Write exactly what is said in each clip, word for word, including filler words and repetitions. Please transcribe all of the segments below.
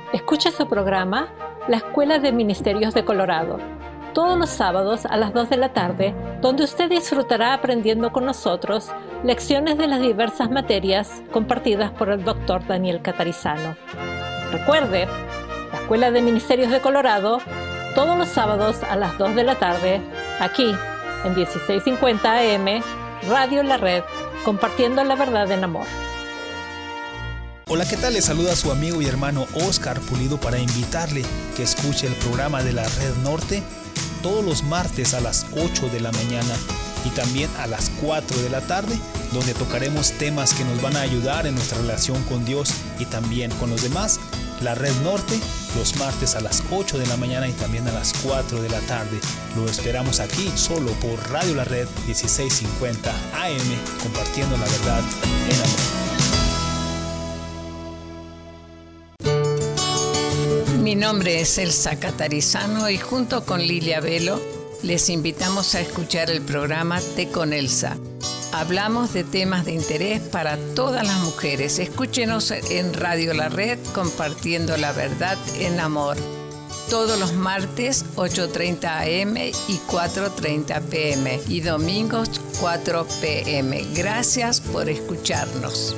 Escucha su programa La Escuela de Ministerios de Colorado, todos los sábados a las dos de la tarde, donde usted disfrutará aprendiendo con nosotros lecciones de las diversas materias compartidas por el doctor Daniel Catarizano. Recuerde, La Escuela de Ministerios de Colorado, todos los sábados a las dos de la tarde, aquí en dieciséis cincuenta A M, Radio La Red, compartiendo la verdad en amor. Hola, ¿qué tal? Les saluda a su amigo y hermano Oscar Pulido para invitarle que escuche el programa de la Red Norte todos los martes a las ocho de la mañana y también a las cuatro de la tarde, donde tocaremos temas que nos van a ayudar en nuestra relación con Dios y también con los demás. La Red Norte, los martes a las ocho de la mañana y también a las cuatro de la tarde. Lo esperamos aquí solo por Radio La Red dieciséis cincuenta A M, compartiendo la verdad en amor. Mi nombre es Elsa Catarizano y junto con Lilia Velo les invitamos a escuchar el programa Té con Elsa. Hablamos de temas de interés para todas las mujeres. Escúchenos en Radio La Red, compartiendo la verdad en amor. Todos los martes, ocho treinta A M y cuatro treinta P M. Y domingos, cuatro P M. Gracias por escucharnos.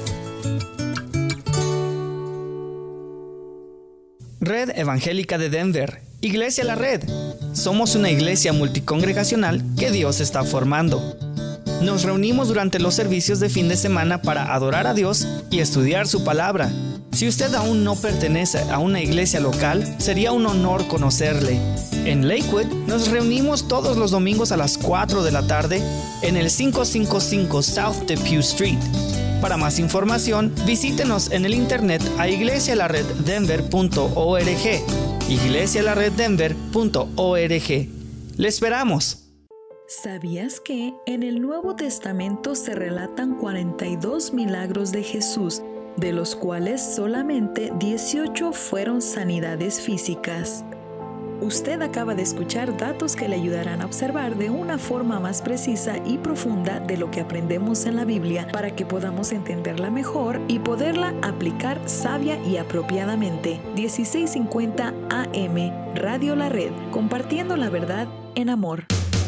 Red Evangélica de Denver, Iglesia La Red. Somos una iglesia multicongregacional que Dios está formando. Nos reunimos durante los servicios de fin de semana para adorar a Dios y estudiar su palabra. Si usted aún no pertenece a una iglesia local, sería un honor conocerle. En Lakewood nos reunimos todos los domingos a las cuatro de la tarde en el quinientos cincuenta y cinco South Depew Street. Para más información, visítenos en el internet a iglesia la red denver punto org, iglesia la red denver punto org. ¡Le esperamos! ¿Sabías que en el Nuevo Testamento se relatan cuarenta y dos milagros de Jesús, de los cuales solamente dieciocho fueron sanidades físicas? Usted acaba de escuchar datos que le ayudarán a observar de una forma más precisa y profunda de lo que aprendemos en la Biblia para que podamos entenderla mejor y poderla aplicar sabia y apropiadamente. dieciséis cincuenta A M, Radio La Red, compartiendo la verdad en amor.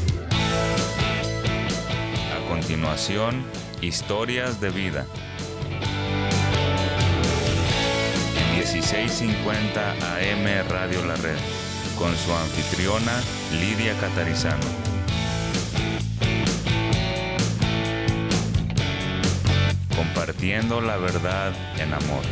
A continuación, historias de vida. En dieciséis cincuenta A M Radio La Red, con su anfitriona Lidia Catarizano. Compartiendo la verdad en amor.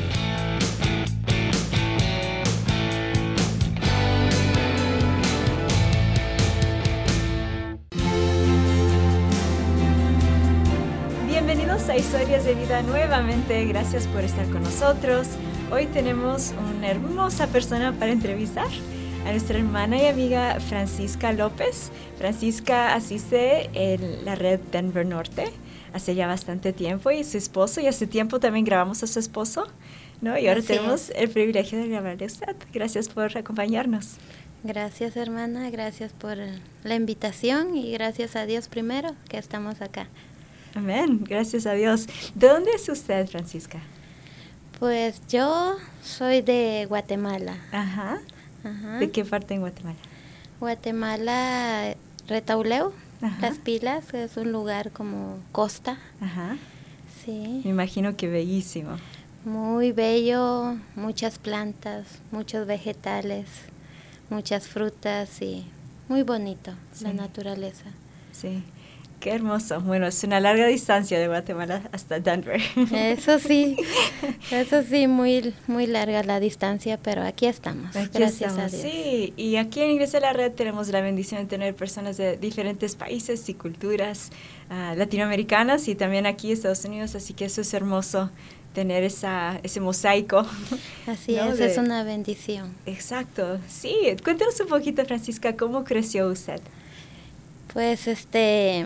Bienvenidos a Historias de Vida nuevamente. Gracias por estar con nosotros. Hoy tenemos una hermosa persona para entrevistar, a nuestra hermana y amiga Francisca López. Francisca asiste en la red Denver Norte hace ya bastante tiempo, y su esposo, y hace tiempo también grabamos a su esposo, ¿no? Y ahora Así tenemos es. el privilegio de grabarle a usted. Gracias por acompañarnos. Gracias, hermana, gracias por la invitación y gracias a Dios primero que estamos acá. Amén, gracias a Dios. ¿De dónde es usted, Francisca? Pues yo soy de Guatemala. Ajá. Ajá. ¿De qué parte en Guatemala? Guatemala, Retauleu, Ajá. Las Pilas, es un lugar como costa. Ajá. Sí. Me imagino que bellísimo. Muy bello, muchas plantas, muchos vegetales, muchas frutas y muy bonito, sí. La naturaleza. Sí. Qué hermoso. Bueno, es una larga distancia de Guatemala hasta Denver. Eso sí, eso sí, muy muy larga la distancia, pero aquí estamos, aquí gracias estamos, a Dios. Sí, y aquí en Iglesia La Red tenemos la bendición de tener personas de diferentes países y culturas uh, latinoamericanas y también aquí Estados Unidos, así que eso es hermoso, tener esa ese mosaico. Así ¿no? es, de, es una bendición. Exacto, sí. Cuéntanos un poquito, Francisca, ¿cómo creció usted? Pues este...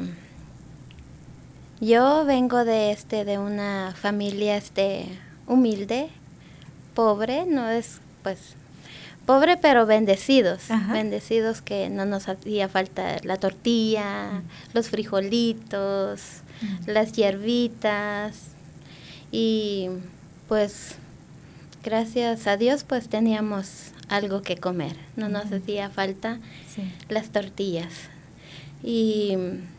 Yo vengo de este de una familia este humilde, pobre, no es pues pobre pero bendecidos, Ajá. bendecidos que no nos hacía falta la tortilla, uh-huh. los frijolitos, uh-huh. las hierbitas y pues gracias a Dios pues teníamos algo que comer, no nos Uh-huh. hacía falta Sí. las tortillas. Y,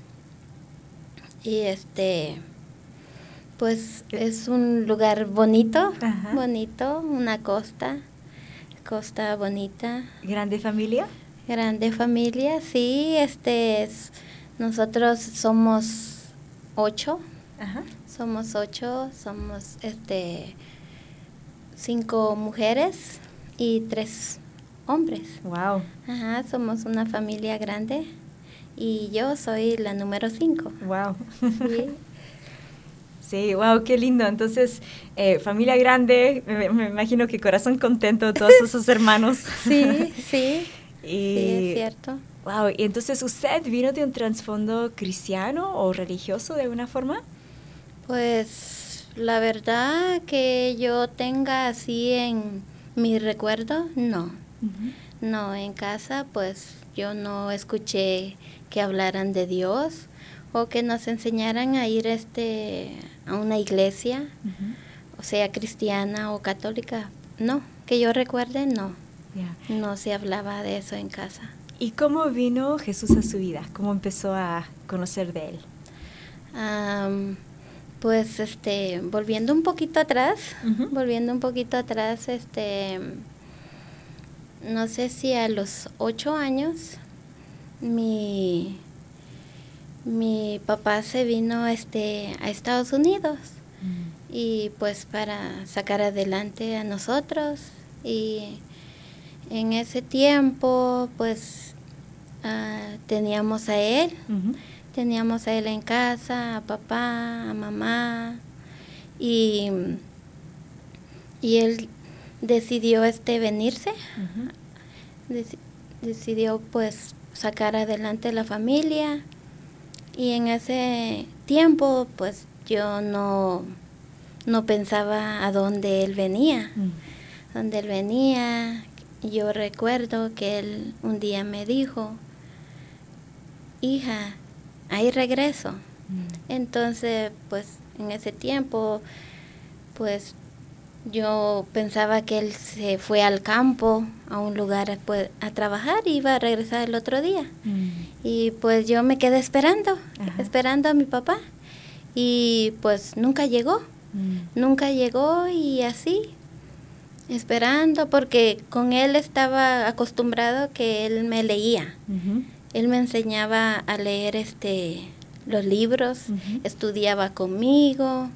y este, pues es un lugar bonito, Ajá. bonito, una costa, costa bonita, ¿Grande familia? grande familia, sí, este, es- nosotros somos ocho, Ajá. somos ocho, somos este, cinco mujeres y tres hombres. Wow. Ajá, somos una familia grande y yo soy la número cinco. Wow. Sí. Sí, wow, qué lindo. Entonces, eh, familia grande, me, me imagino que corazón contento, todos esos hermanos. Sí, sí, Y, sí, es cierto. Wow, y entonces usted vino de un trasfondo cristiano o religioso de alguna forma. Pues la verdad que yo tenga así en mi recuerdo, no. No, en casa pues yo no escuché que hablaran de Dios o que nos enseñaran a ir este a una iglesia, o sea, cristiana o católica. No, que yo recuerde, no. Ya. No se hablaba de eso en casa. ¿Y cómo vino Jesús a su vida? ¿Cómo empezó a conocer de él? Am, pues este, volviendo un poquito atrás, Ujú. volviendo un poquito atrás, este, no sé si a los ocho años, mi, mi papá se vino este, a Estados Unidos y pues para sacar adelante a nosotros, y en ese tiempo pues ah, teníamos a él. Ujú. Teníamos a él en casa, a papá, a mamá, y, y él decidió este venirse, Ujú. deci- decidió pues sacar adelante la familia, y en ese tiempo pues yo no, no pensaba a dónde él venía, Mm. dónde él venía. Yo recuerdo que él un día me dijo, hija, ahí regreso. Mm. Entonces, pues en ese tiempo, pues yo pensaba que él se fue al campo, a un lugar pues, a trabajar, y iba a regresar el otro día. Mm. Y pues yo me quedé esperando, Ajá. esperando a mi papá. Y pues nunca llegó, Mm. nunca llegó, y así, esperando, porque con él estaba acostumbrado que él me leía. Ujú. Él me enseñaba a leer este los libros, Ujú. estudiaba conmigo.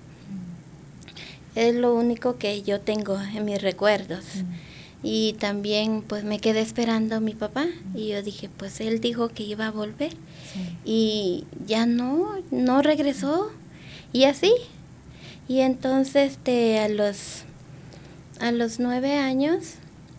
Es lo único que yo tengo en mis recuerdos. Mm. Y también pues me quedé esperando a mi papá, y yo dije, pues él dijo que iba a volver Sí. y ya no, no regresó, y así. Y entonces este, a los a los nueve años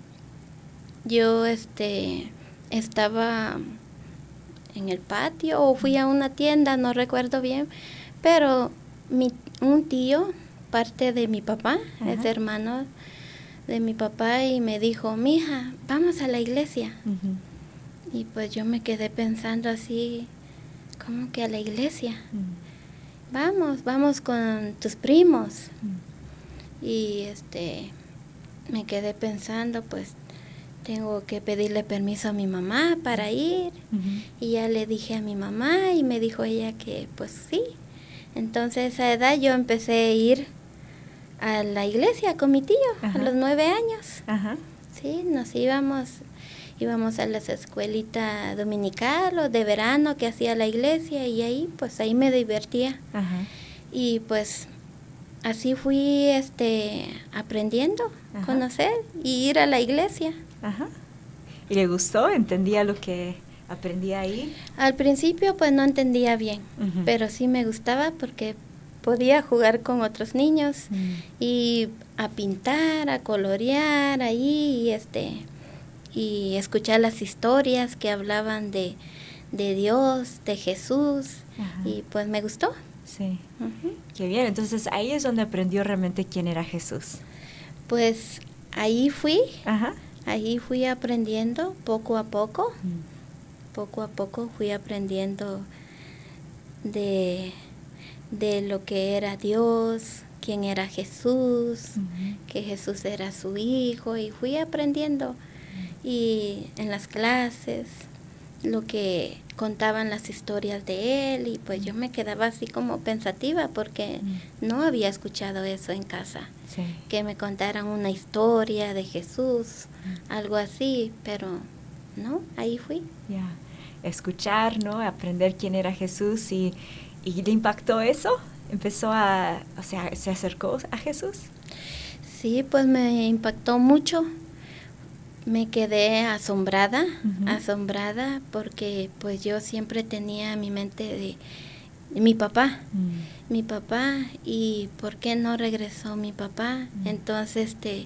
yo este estaba en el patio o fui a una tienda, no recuerdo bien, pero mi, un tío, parte de mi papá, Ajá. es hermano de mi papá, y me dijo, mija, vamos a la iglesia. Ujú. Y pues yo me quedé pensando así, ¿cómo que a la iglesia? Mm. Vamos, vamos con tus primos. Mm. Y este me quedé pensando, pues tengo que pedirle permiso a mi mamá para ir. Ujú. Y ya le dije a mi mamá, y me dijo ella que pues sí. Entonces a esa edad yo empecé a ir a la iglesia con mi tío, Ajá. a los nueve años. Ajá. Sí, nos íbamos, íbamos a las escuelitas dominical o de verano que hacía la iglesia, y ahí pues ahí me divertía. Ajá. Y pues así fui este aprendiendo, Ajá. conocer y ir a la iglesia. Ajá. ¿Y le gustó? ¿Entendía lo que aprendía ahí? Al principio pues no entendía bien, Ujú. pero sí me gustaba porque podía jugar con otros niños Mm. y a pintar, a colorear ahí, y este y escuchar las historias que hablaban de, de Dios, de Jesús. Ajá. Y pues me gustó. Sí. Ujú. Qué bien. Entonces ahí es donde aprendió realmente quién era Jesús. Pues ahí fui, Ajá. ahí fui aprendiendo poco a poco, Mm. poco a poco fui aprendiendo de, de lo que era Dios, quién era Jesús, Ujú. que Jesús era su hijo, y fui aprendiendo y en las clases lo que contaban las historias de él, y pues yo me quedaba así como pensativa porque Mm. no había escuchado eso en casa, Sí. que me contaran una historia de Jesús, algo así, pero no, ahí fui. Ya. Escuchar, ¿no? Aprender quién era Jesús y, y le impactó eso. Empezó a, o sea, se acercó a Jesús. Sí, pues me impactó mucho. Me quedé asombrada, Ujú. asombrada porque pues yo siempre tenía en mi mente de, de mi papá, Mm. mi papá, y por qué no regresó mi papá. Mm. Entonces, este,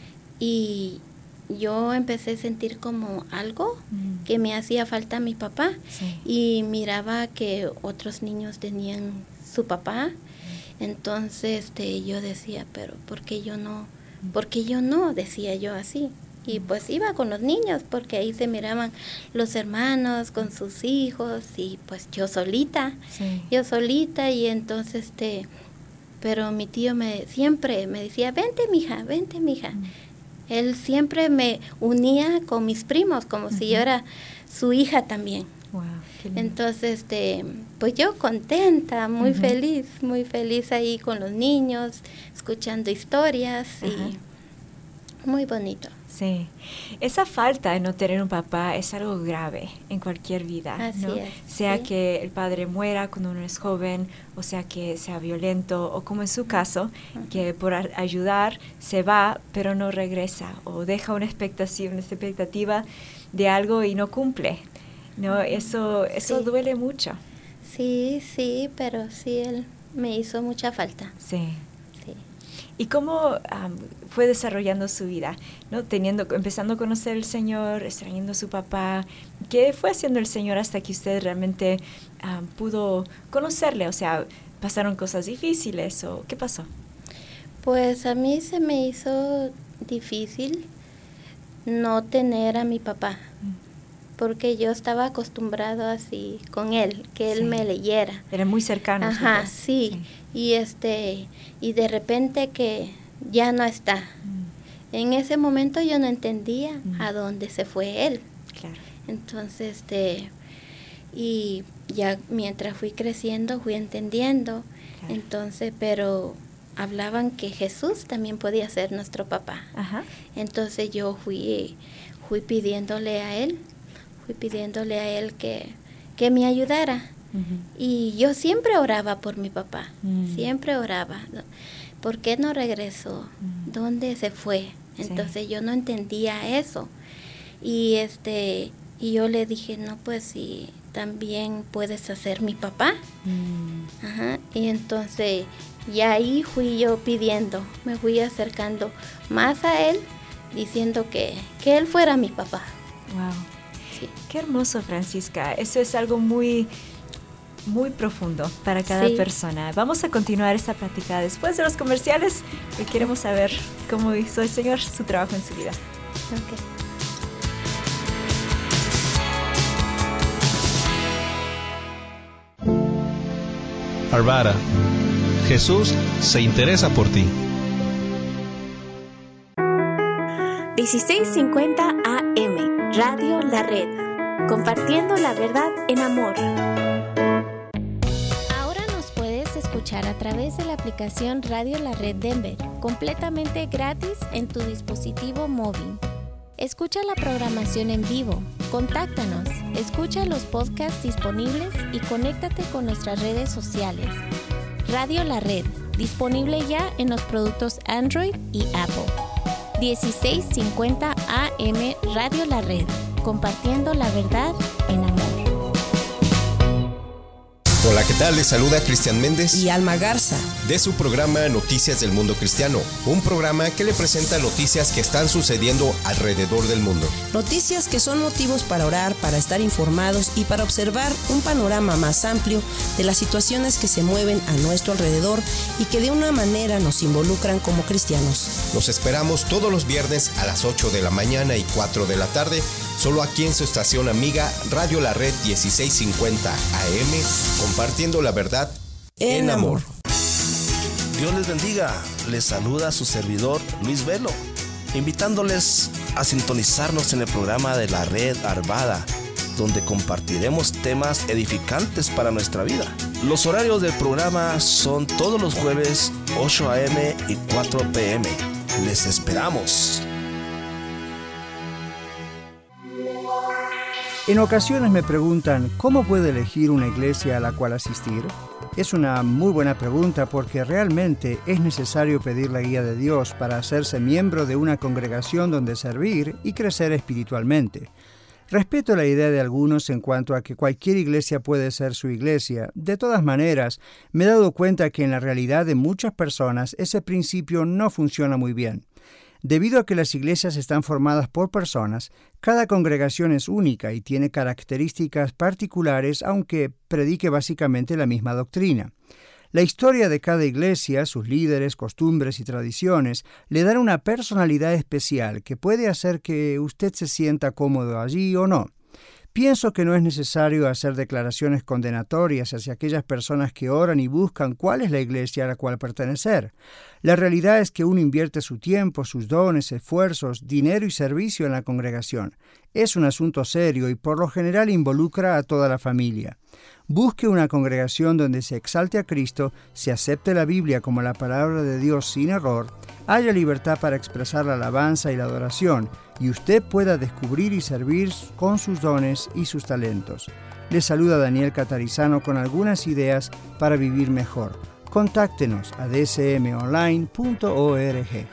y yo empecé a sentir como algo Mm. que me hacía falta mi papá, Sí. y miraba que otros niños tenían su papá. Entonces, este, yo decía, pero ¿por qué yo no? ¿Por qué yo no? Decía yo así. Y pues iba con los niños, porque ahí se miraban los hermanos con sus hijos, y pues yo solita, Sí. yo solita, y entonces, este, pero mi tío me siempre me decía, vente mija, vente mija. Mm. Él siempre me unía con mis primos, como si yo era su hija también. Wow, qué lindo. Entonces, este, pues yo contenta, muy Ujú. feliz, muy feliz ahí con los niños, escuchando historias, Ajá. y muy bonito. Sí, esa falta de no tener un papá es algo grave en cualquier vida, Así ¿no? es, Sea sí. que el padre muera cuando uno es joven, o sea que sea violento, o como en su caso, que por a- ayudar se va pero no regresa, o deja una expectativa, una expectativa de algo y no cumple, ¿no? Eso, eso Sí. duele mucho. Sí, sí, pero sí, él me hizo mucha falta. Sí. Sí. ¿Y cómo am, fue desarrollando su vida? ¿No? Teniendo, empezando a conocer al Señor, extrañando a su papá. ¿Qué fue haciendo el Señor hasta que usted realmente am, pudo conocerle? O sea, ¿pasaron cosas difíciles o qué pasó? Pues a mí se me hizo difícil no tener a mi papá, porque yo estaba acostumbrado así con él, que él Sí. me leyera. Eran muy cercanos. Ajá, ¿verdad? sí. Y este, y de repente que ya no está. Mm, En ese momento yo no entendía Mm. a dónde se fue él. claro. Entonces, este, y ya mientras fui creciendo fui entendiendo. Claro. Entonces, pero hablaban que Jesús también podía ser nuestro papá. Ajá. Entonces yo fui, fui pidiéndole a él, fui pidiéndole a él que, que me ayudara. Ujú. Y yo siempre oraba por mi papá, Mm. siempre oraba. ¿Por qué no regresó? Mm. ¿Dónde se fue? Sí. Entonces yo no entendía eso. Y este y yo le dije, no, pues si también puedes hacer mi papá. Mm, Ajá. Y entonces y ahí fui yo pidiendo, me fui acercando más a él, diciendo que, que él fuera mi papá. wow. Sí. Qué hermoso, Francisca. Eso es algo muy, muy profundo para cada Sí. persona. Vamos a continuar esta plática después de los comerciales, porque queremos saber cómo hizo el Señor su trabajo en su vida. Ok. Arvada, Jesús se interesa por ti. dieciséis cincuenta A M, Radio La Red, compartiendo la verdad en amor. Ahora nos puedes escuchar a través de la aplicación Radio La Red Denver, completamente gratis en tu dispositivo móvil. Escucha la programación en vivo, contáctanos, escucha los podcasts disponibles y conéctate con nuestras redes sociales. Radio La Red, disponible ya en los productos Android y Apple. dieciséis cincuenta A M Radio La Red, compartiendo la verdad en amor. Hola, ¿qué tal? Les saluda Cristian Méndez y Alma Garza de su programa Noticias del Mundo Cristiano, un programa que le presenta noticias que están sucediendo alrededor del mundo. Noticias que son motivos para orar, para estar informados y para observar un panorama más amplio de las situaciones que se mueven a nuestro alrededor y que de una manera nos involucran como cristianos. Los esperamos todos los viernes a las ocho de la mañana y cuatro de la tarde, solo aquí en su estación amiga Radio La Red dieciséis cincuenta A M, compartiendo la verdad en, en amor. amor. Dios les bendiga. Les saluda su servidor Luis Velo, invitándoles a sintonizarnos en el programa de la Red Arvada, donde compartiremos temas edificantes para nuestra vida. Los horarios del programa son todos los jueves ocho a eme y cuatro pe eme. Les esperamos. En ocasiones me preguntan, ¿cómo puedo elegir una iglesia a la cual asistir? Es una muy buena pregunta porque realmente es necesario pedir la guía de Dios para hacerse miembro de una congregación donde servir y crecer espiritualmente. Respeto la idea de algunos en cuanto a que cualquier iglesia puede ser su iglesia. De todas maneras, me he dado cuenta que en la realidad de muchas personas ese principio no funciona muy bien. Debido a que las iglesias están formadas por personas, cada congregación es única y tiene características particulares, aunque predique básicamente la misma doctrina. La historia de cada iglesia, sus líderes, costumbres y tradiciones le dan una personalidad especial que puede hacer que usted se sienta cómodo allí o no. Pienso que no es necesario hacer declaraciones condenatorias hacia aquellas personas que oran y buscan cuál es la iglesia a la cual pertenecer. La realidad es que uno invierte su tiempo, sus dones, esfuerzos, dinero y servicio en la congregación. Es un asunto serio y por lo general involucra a toda la familia. Busque una congregación donde se exalte a Cristo, se acepte la Biblia como la palabra de Dios sin error, haya libertad para expresar la alabanza y la adoración, y usted pueda descubrir y servir con sus dones y sus talentos. Les saluda Daniel Catarizano con algunas ideas para vivir mejor. Contáctenos a d c m online punto org.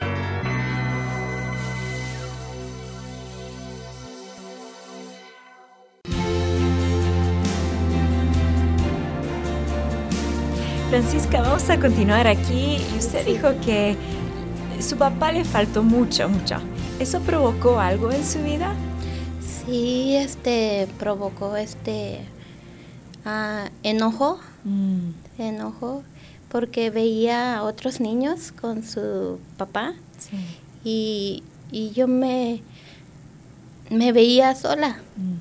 Francisca, vamos a continuar aquí. Y usted dijo que su papá le faltó mucho, mucho. ¿Eso provocó algo en su vida? Sí, este, provocó este uh, enojo, mm. enojo, porque veía a otros niños con su papá sí. y, y yo me, me veía sola. Mm.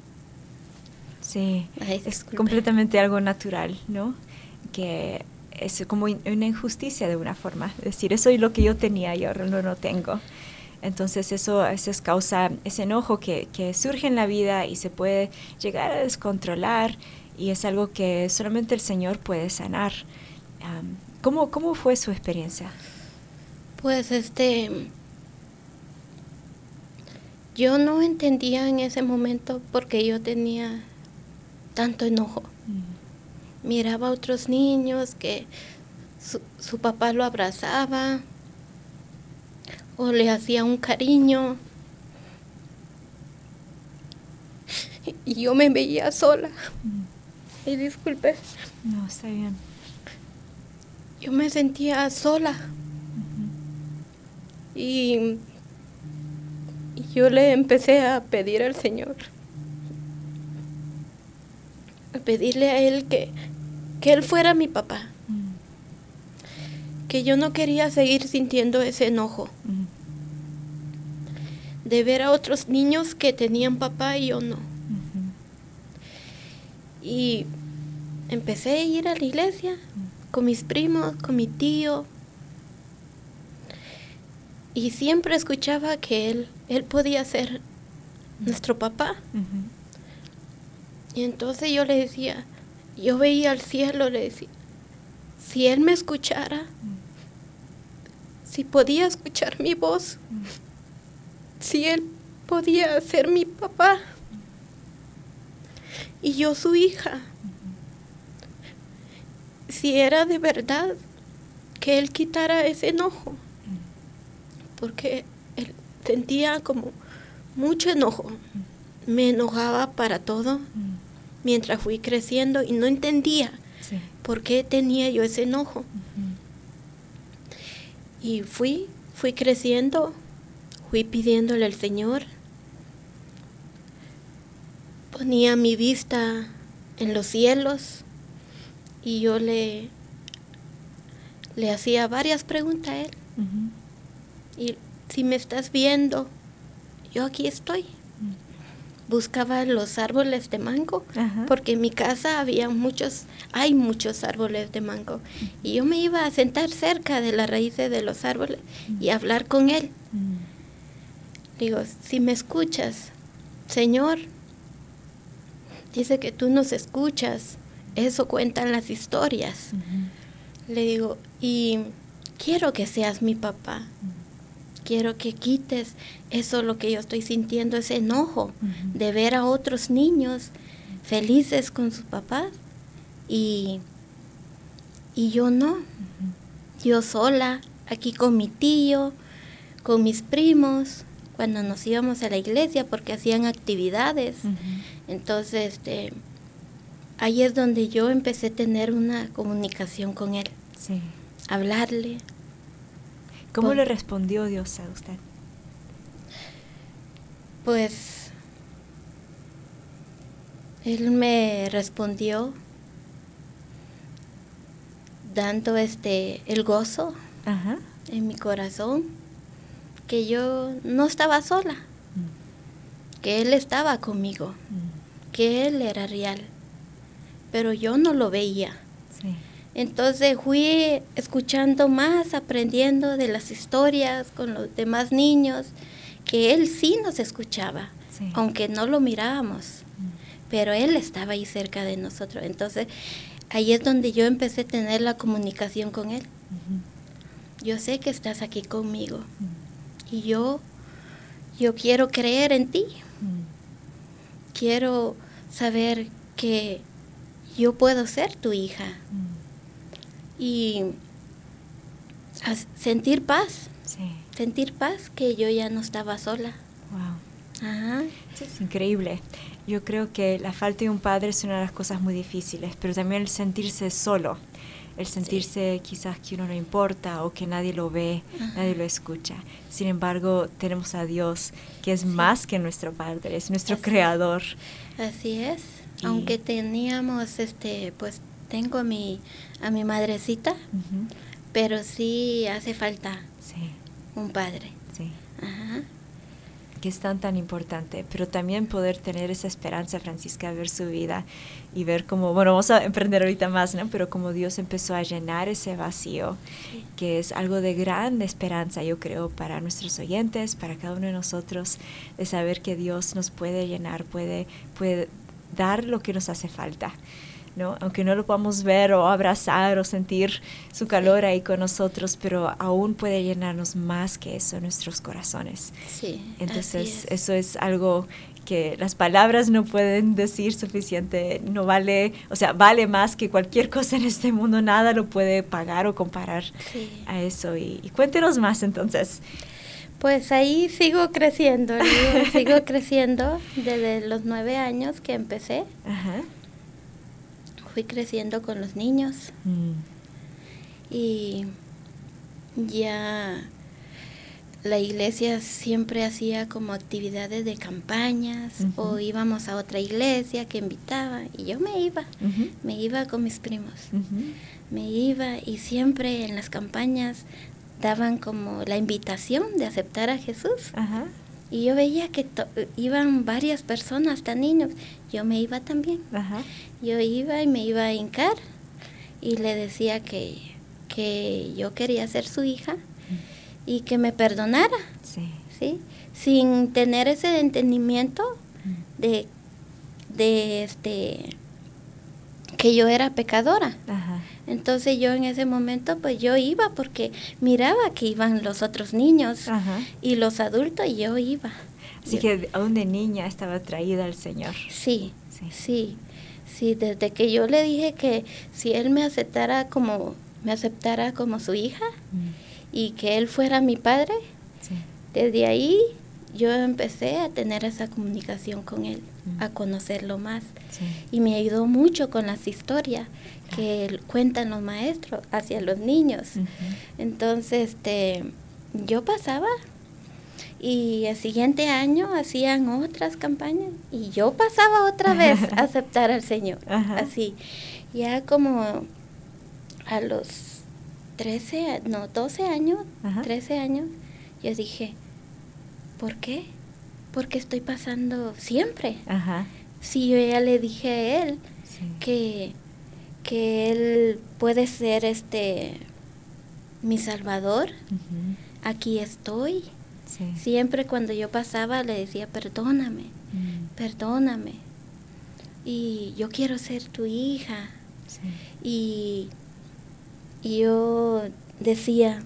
Sí, Ay, es completamente algo natural, ¿no? Que es como una injusticia de una forma, es decir, eso es lo que yo tenía y ahora no lo tengo. Entonces eso, eso es causa ese enojo que, que surge en la vida y se puede llegar a descontrolar y es algo que solamente el Señor puede sanar. Um, ¿cómo, ¿Cómo fue su experiencia? Pues este, yo no entendía en ese momento porque yo tenía tanto enojo. Mm. Miraba a otros niños que su, su papá lo abrazaba o le hacía un cariño y yo me veía sola. Mm. Y disculpe. No, está bien. Yo me sentía sola. Uh-huh. y, y yo le empecé a pedir al Señor, a pedirle a Él que, que Él fuera mi papá. Que yo no quería seguir sintiendo ese enojo uh-huh. de ver a otros niños que tenían papá y yo no. Uh-huh. Y empecé a ir a la iglesia uh-huh. con mis primos, con mi tío, y siempre escuchaba que él, él podía ser uh-huh. nuestro papá. Uh-huh. Y entonces yo le decía, yo veía al cielo, le decía, si él me escuchara, si podía escuchar mi voz, si él podía ser mi papá y yo su hija, si era de verdad que él quitara ese enojo, porque él sentía como mucho enojo, me enojaba para todo mientras fui creciendo y no entendía sí. por qué tenía yo ese enojo. Y fui, fui creciendo, fui pidiéndole al Señor. Ponía mi vista en los cielos y yo le, le hacía varias preguntas a Él. Uh-huh. Y si me estás viendo, yo aquí estoy. Uh-huh. buscaba los árboles de mango, Ajá. porque en mi casa había muchos, hay muchos árboles de mango. Uh-huh. Y yo me iba a sentar cerca de las raíces de los árboles uh-huh. y hablar con él. Uh-huh. Digo, si me escuchas, Señor, dice que tú nos escuchas, eso cuentan las historias. Uh-huh. Le digo, y quiero que seas mi papá. Uh-huh. Quiero que quites eso, lo que yo estoy sintiendo, ese enojo uh-huh. de ver a otros niños felices con sus papás y, y yo no. Uh-huh. Yo sola, aquí con mi tío, con mis primos, cuando nos íbamos a la iglesia porque hacían actividades. Uh-huh. Entonces, este, ahí es donde yo empecé a tener una comunicación con él. Sí. Hablarle. ¿Cómo le respondió Dios a usted? Pues, Él me respondió dando este el gozo Ajá. en mi corazón, que yo no estaba sola, mm. que Él estaba conmigo, mm. que Él era real, pero yo no lo veía. Sí. Entonces fui escuchando más, aprendiendo de las historias con los demás niños, que Él sí nos escuchaba, sí. aunque no lo mirábamos, mm. pero Él estaba ahí cerca de nosotros. Entonces ahí es donde yo empecé a tener la comunicación con Él. Uh-huh. Yo sé que estás aquí conmigo uh-huh. y yo, yo quiero creer en ti. Uh-huh. Quiero saber que yo puedo ser tu hija. Uh-huh. Y sentir paz, sí. sentir paz, que yo ya no estaba sola. Wow. Ajá. Sí, es increíble. Yo creo que la falta de un padre es una de las cosas muy difíciles, pero también el sentirse solo, el sentirse sí. quizás que uno no importa o que nadie lo ve, Ajá. nadie lo escucha. Sin embargo, tenemos a Dios, que es sí. más que nuestro padre, es nuestro Así creador. Así es. Y aunque teníamos, este, pues, tengo a mi, a mi madrecita, uh-huh. pero sí hace falta sí. un padre. Sí. Ajá. Que es tan, tan importante. Pero también poder tener esa esperanza, Francisca, ver su vida y ver cómo, bueno, vamos a emprender ahorita más, ¿no? Pero cómo Dios empezó a llenar ese vacío, sí. que es algo de gran esperanza, yo creo, para nuestros oyentes, para cada uno de nosotros, de saber que Dios nos puede llenar, puede, puede dar lo que nos hace falta. ¿No? Aunque no lo podamos ver o abrazar o sentir su calor ahí con nosotros, pero aún puede llenarnos más que eso en nuestros corazones. Sí, entonces es. eso es algo que las palabras no pueden decir suficiente, no vale, o sea, vale más que cualquier cosa en este mundo, nada lo puede pagar o comparar sí. a eso. Y, y cuéntenos más entonces. Pues ahí sigo creciendo, sigo, sigo creciendo desde los nueve años que empecé. Ajá. Fui creciendo con los niños mm. y ya la iglesia siempre hacía como actividades de campañas uh-huh. o íbamos a otra iglesia que invitaba y yo me iba, uh-huh. me iba con mis primos, uh-huh. me iba y siempre en las campañas daban como la invitación de aceptar a Jesús. Uh-huh. Y yo veía que to- iban varias personas, hasta niños. Yo me iba también. Ajá. Yo iba y me iba a hincar y le decía que, que yo quería ser su hija mm. y que me perdonara. Sí. ¿Sí? Sin tener ese entendimiento mm. de, de este que yo era pecadora. Ajá. Entonces yo en ese momento pues yo iba porque miraba que iban los otros niños Ajá. y los adultos y yo iba. Así yo, que aún de niña estaba atraída al Señor. Sí, sí, sí, sí, desde que yo le dije que si Él me aceptara como, me aceptara como su hija mm. y que Él fuera mi padre, sí. desde ahí yo empecé a tener esa comunicación con Él, mm. a conocerlo más. Sí. Y me ayudó mucho con las historias que cuentan los maestros hacia los niños. Uh-huh. Entonces, este, yo pasaba y el siguiente año hacían otras campañas y yo pasaba otra vez a aceptar al Señor. Uh-huh. Así, ya como a los trece, no, doce años, uh-huh. trece años, yo dije, ¿por qué? porque estoy pasando siempre. Ajá. Si yo ya le dije a él sí. que, que él puede ser este mi salvador, uh-huh. aquí estoy. Sí. Siempre cuando yo pasaba le decía, perdóname, uh-huh. perdóname. Y yo quiero ser tu hija. Sí. Y, y yo decía,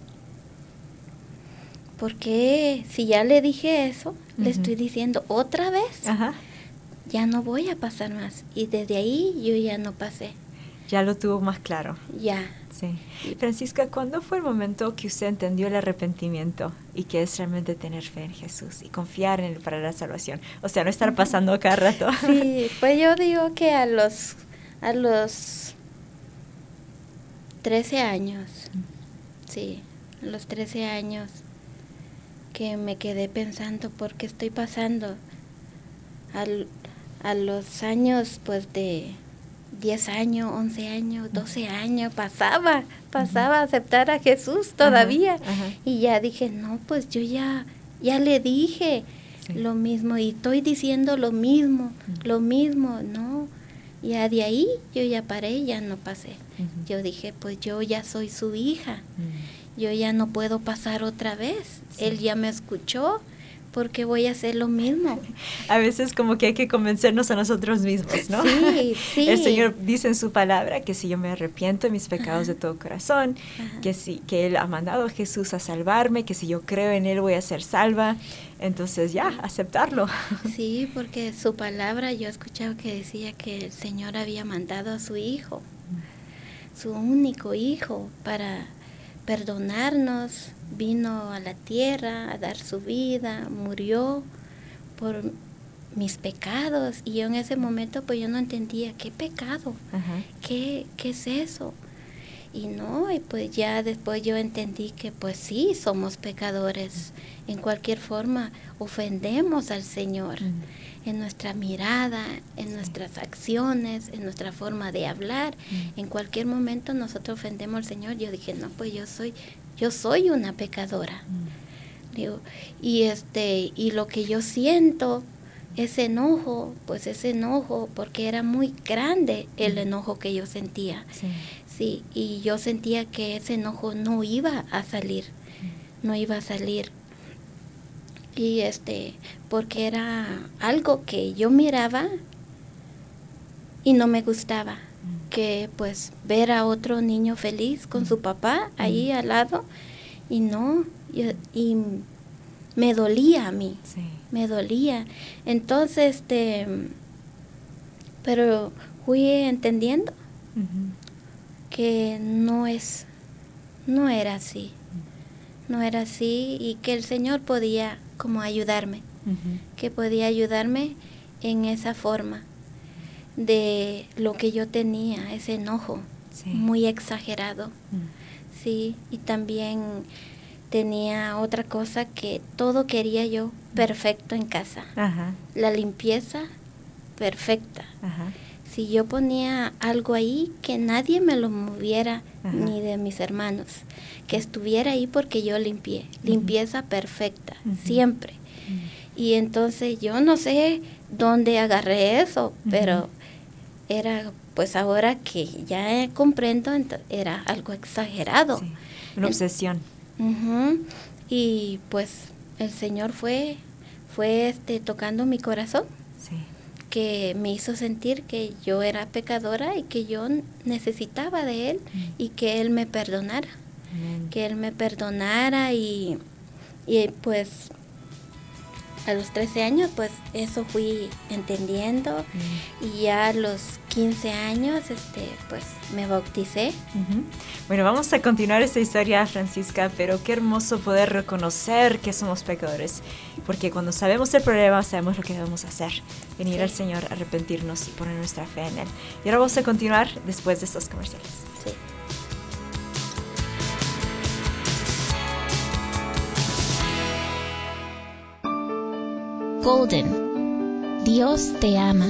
¿por qué si ya le dije eso, uh-huh. le estoy diciendo otra vez? Ajá. Ya no voy a pasar más. Y desde ahí yo ya no pasé. Ya lo tuvo más claro. Ya. Sí. Francisca, ¿cuándo fue el momento que usted entendió el arrepentimiento y que es realmente tener fe en Jesús y confiar en Él para la salvación? O sea, no estar pasando cada rato. Sí, pues yo digo que a los, a los trece años, sí, a los trece años, que me quedé pensando por qué estoy pasando. Al, a los años, pues de diez años, once años, doce años, pasaba, pasaba uh-huh. a aceptar a Jesús todavía. Uh-huh. Uh-huh. Y ya dije, no, pues yo ya, ya le dije sí. lo mismo y estoy diciendo lo mismo, uh-huh. lo mismo, no. Ya de ahí yo ya paré, ya no pasé. Uh-huh. Yo dije, pues yo ya soy su hija, uh-huh. yo ya no puedo pasar otra vez. Sí. Él ya me escuchó. Porque voy a hacer lo mismo. A veces como que hay que convencernos a nosotros mismos, ¿no? Sí, sí. El Señor dice en su palabra que si yo me arrepiento de mis pecados Ajá. de todo corazón, Ajá. que si que Él ha mandado a Jesús a salvarme, que si yo creo en Él voy a ser salva. Entonces ya, aceptarlo. Sí, porque su palabra yo he escuchado que decía que el Señor había mandado a su Hijo, su único Hijo, para perdonarnos. Vino a la tierra a dar su vida, murió por mis pecados. Y yo en ese momento pues yo no entendía qué pecado, Ajá. qué qué es eso. Y no, y pues ya después yo entendí que pues sí, somos pecadores. En cualquier forma ofendemos al Señor. Mm. En nuestra mirada, en sí. nuestras acciones, en nuestra forma de hablar. Mm. En cualquier momento nosotros ofendemos al Señor. Yo dije, no, pues yo soy... Yo soy una pecadora. Mm. Digo, y este y lo que yo siento, ese enojo, pues ese enojo, porque era muy grande el mm. enojo que yo sentía. Sí. Sí, y yo sentía que ese enojo no iba a salir. Mm. No iba a salir. Y este, porque era algo que yo miraba y no me gustaba. Que pues ver a otro niño feliz con su papá ahí mm. al lado y no, y, y me dolía a mí, sí. me dolía. Entonces, este, pero fui entendiendo uh-huh. que no es, no era así, uh-huh. no era así y que el Señor podía como ayudarme, uh-huh. que podía ayudarme en esa forma. De lo que yo tenía, ese enojo sí. muy exagerado, mm. sí, y también tenía otra cosa que todo quería yo perfecto en casa, Ajá. la limpieza perfecta, Ajá. si yo ponía algo ahí que nadie me lo moviera, Ajá. ni de mis hermanos, que estuviera ahí porque yo limpié, uh-huh. limpieza perfecta, uh-huh. siempre, uh-huh. y entonces yo no sé dónde agarré eso, uh-huh. pero era, pues ahora que ya comprendo, era algo exagerado. Sí, una obsesión. Uh-huh. Y pues el Señor fue, fue este, tocando mi corazón, sí. que me hizo sentir que yo era pecadora y que yo necesitaba de Él mm. y que Él me perdonara. Mm. Que Él me perdonara y, y pues... A los trece años, pues eso fui entendiendo mm. y ya a los quince años, este, pues me bauticé. Uh-huh. Bueno, vamos a continuar esta historia, Francisca, pero qué hermoso poder reconocer que somos pecadores, porque cuando sabemos el problema, sabemos lo que debemos hacer, venir sí. al Señor, arrepentirnos y poner nuestra fe en Él. Y ahora vamos a continuar después de estos comerciales. Sí. Golden, Dios te ama.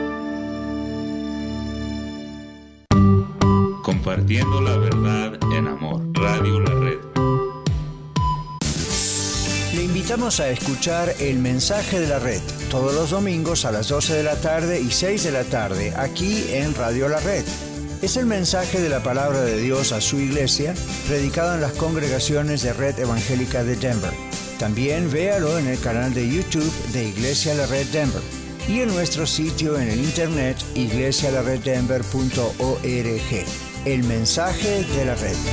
Compartiendo la verdad en amor. Radio La Red. Le invitamos invitamos a escuchar el mensaje de la red todos los domingos a las doce de la tarde y seis de la tarde aquí en Radio La Red. Es el mensaje de la palabra de Dios a su iglesia, predicado en las congregaciones de Red Evangélica de Denver. También véalo en el canal de YouTube de Iglesia La Red Denver y en nuestro sitio en el internet iglesia la red denver punto org. El mensaje de la red.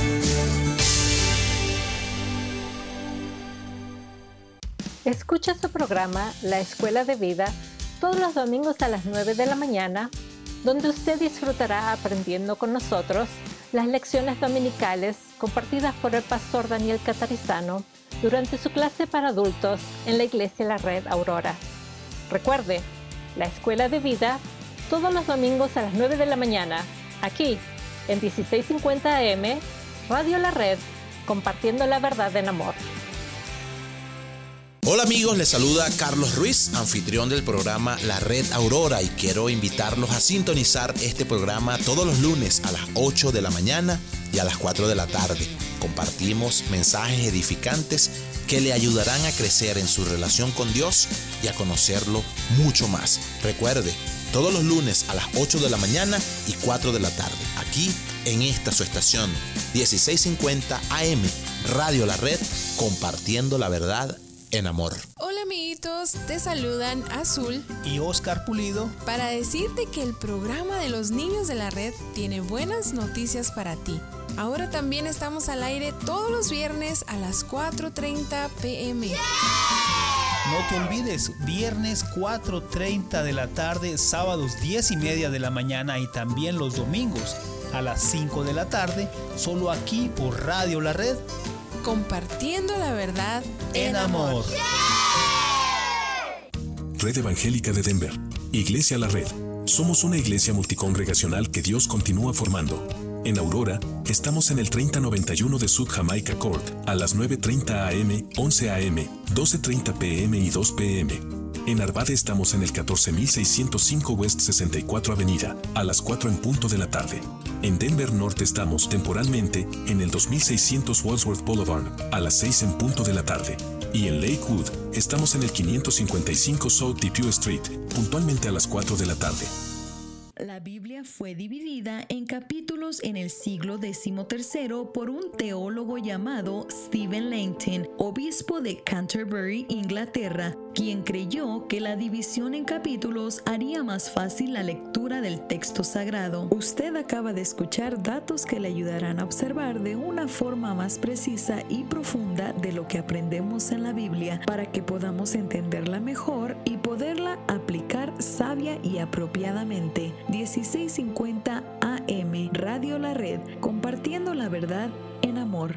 Escucha su programa La Escuela de Vida todos los domingos a las nueve de la mañana, donde usted disfrutará aprendiendo con nosotros las lecciones dominicales compartidas por el pastor Daniel Catarizano durante su clase para adultos en la Iglesia La Red Aurora. Recuerde, La Escuela de Vida todos los domingos a las nueve de la mañana, aquí en dieciséis cincuenta A M, Radio La Red, compartiendo la verdad en amor. Hola amigos, les saluda Carlos Ruiz, anfitrión del programa La Red Aurora, y quiero invitarlos a sintonizar este programa todos los lunes a las ocho de la mañana y a las cuatro de la tarde. Compartimos mensajes edificantes que le ayudarán a crecer en su relación con Dios y a conocerlo mucho más. Recuerde, todos los lunes a las ocho de la mañana y cuatro de la tarde, aquí en esta su estación, dieciséis cincuenta A M, Radio La Red, compartiendo la verdad en amor. Hola amiguitos, te saludan Azul y Oscar Pulido para decirte que el programa de los niños de la red tiene buenas noticias para ti. Ahora también estamos al aire todos los viernes a las cuatro treinta P M. ¡Yeah! No te olvides, viernes cuatro treinta de la tarde, sábados diez y media de la mañana y también los domingos a las cinco de la tarde, solo aquí por Radio La Red. Compartiendo la verdad en, en amor. Yeah. Red Evangélica de Denver, Iglesia La Red. Somos una iglesia multicongregacional que Dios continúa formando. En Aurora, estamos en el treinta noventa y uno de South Jamaica Court, a las nueve treinta A M, once A M, doce treinta P M y dos P M. En Arvada estamos en el catorce mil seiscientos cinco West sesenta y cuatro Avenida, a las cuatro en punto de la tarde. En Denver Norte estamos temporalmente en el dos mil seiscientos Wadsworth Boulevard, a las seis en punto de la tarde. Y en Lakewood estamos en el quinientos cincuenta y cinco South Depew Street, puntualmente a las cuatro de la tarde. La Biblia fue dividida en capítulos en el siglo decimotercero por un teólogo llamado Stephen Langton, obispo de Canterbury, Inglaterra, quien creyó que la división en capítulos haría más fácil la lectura del texto sagrado. Usted acaba de escuchar datos que le ayudarán a observar de una forma más precisa y profunda de lo que aprendemos en la Biblia, para que podamos entenderla mejor y poderla aplicar sabia y apropiadamente. dieciséis cincuenta A M, Radio La Red, compartiendo la verdad en amor.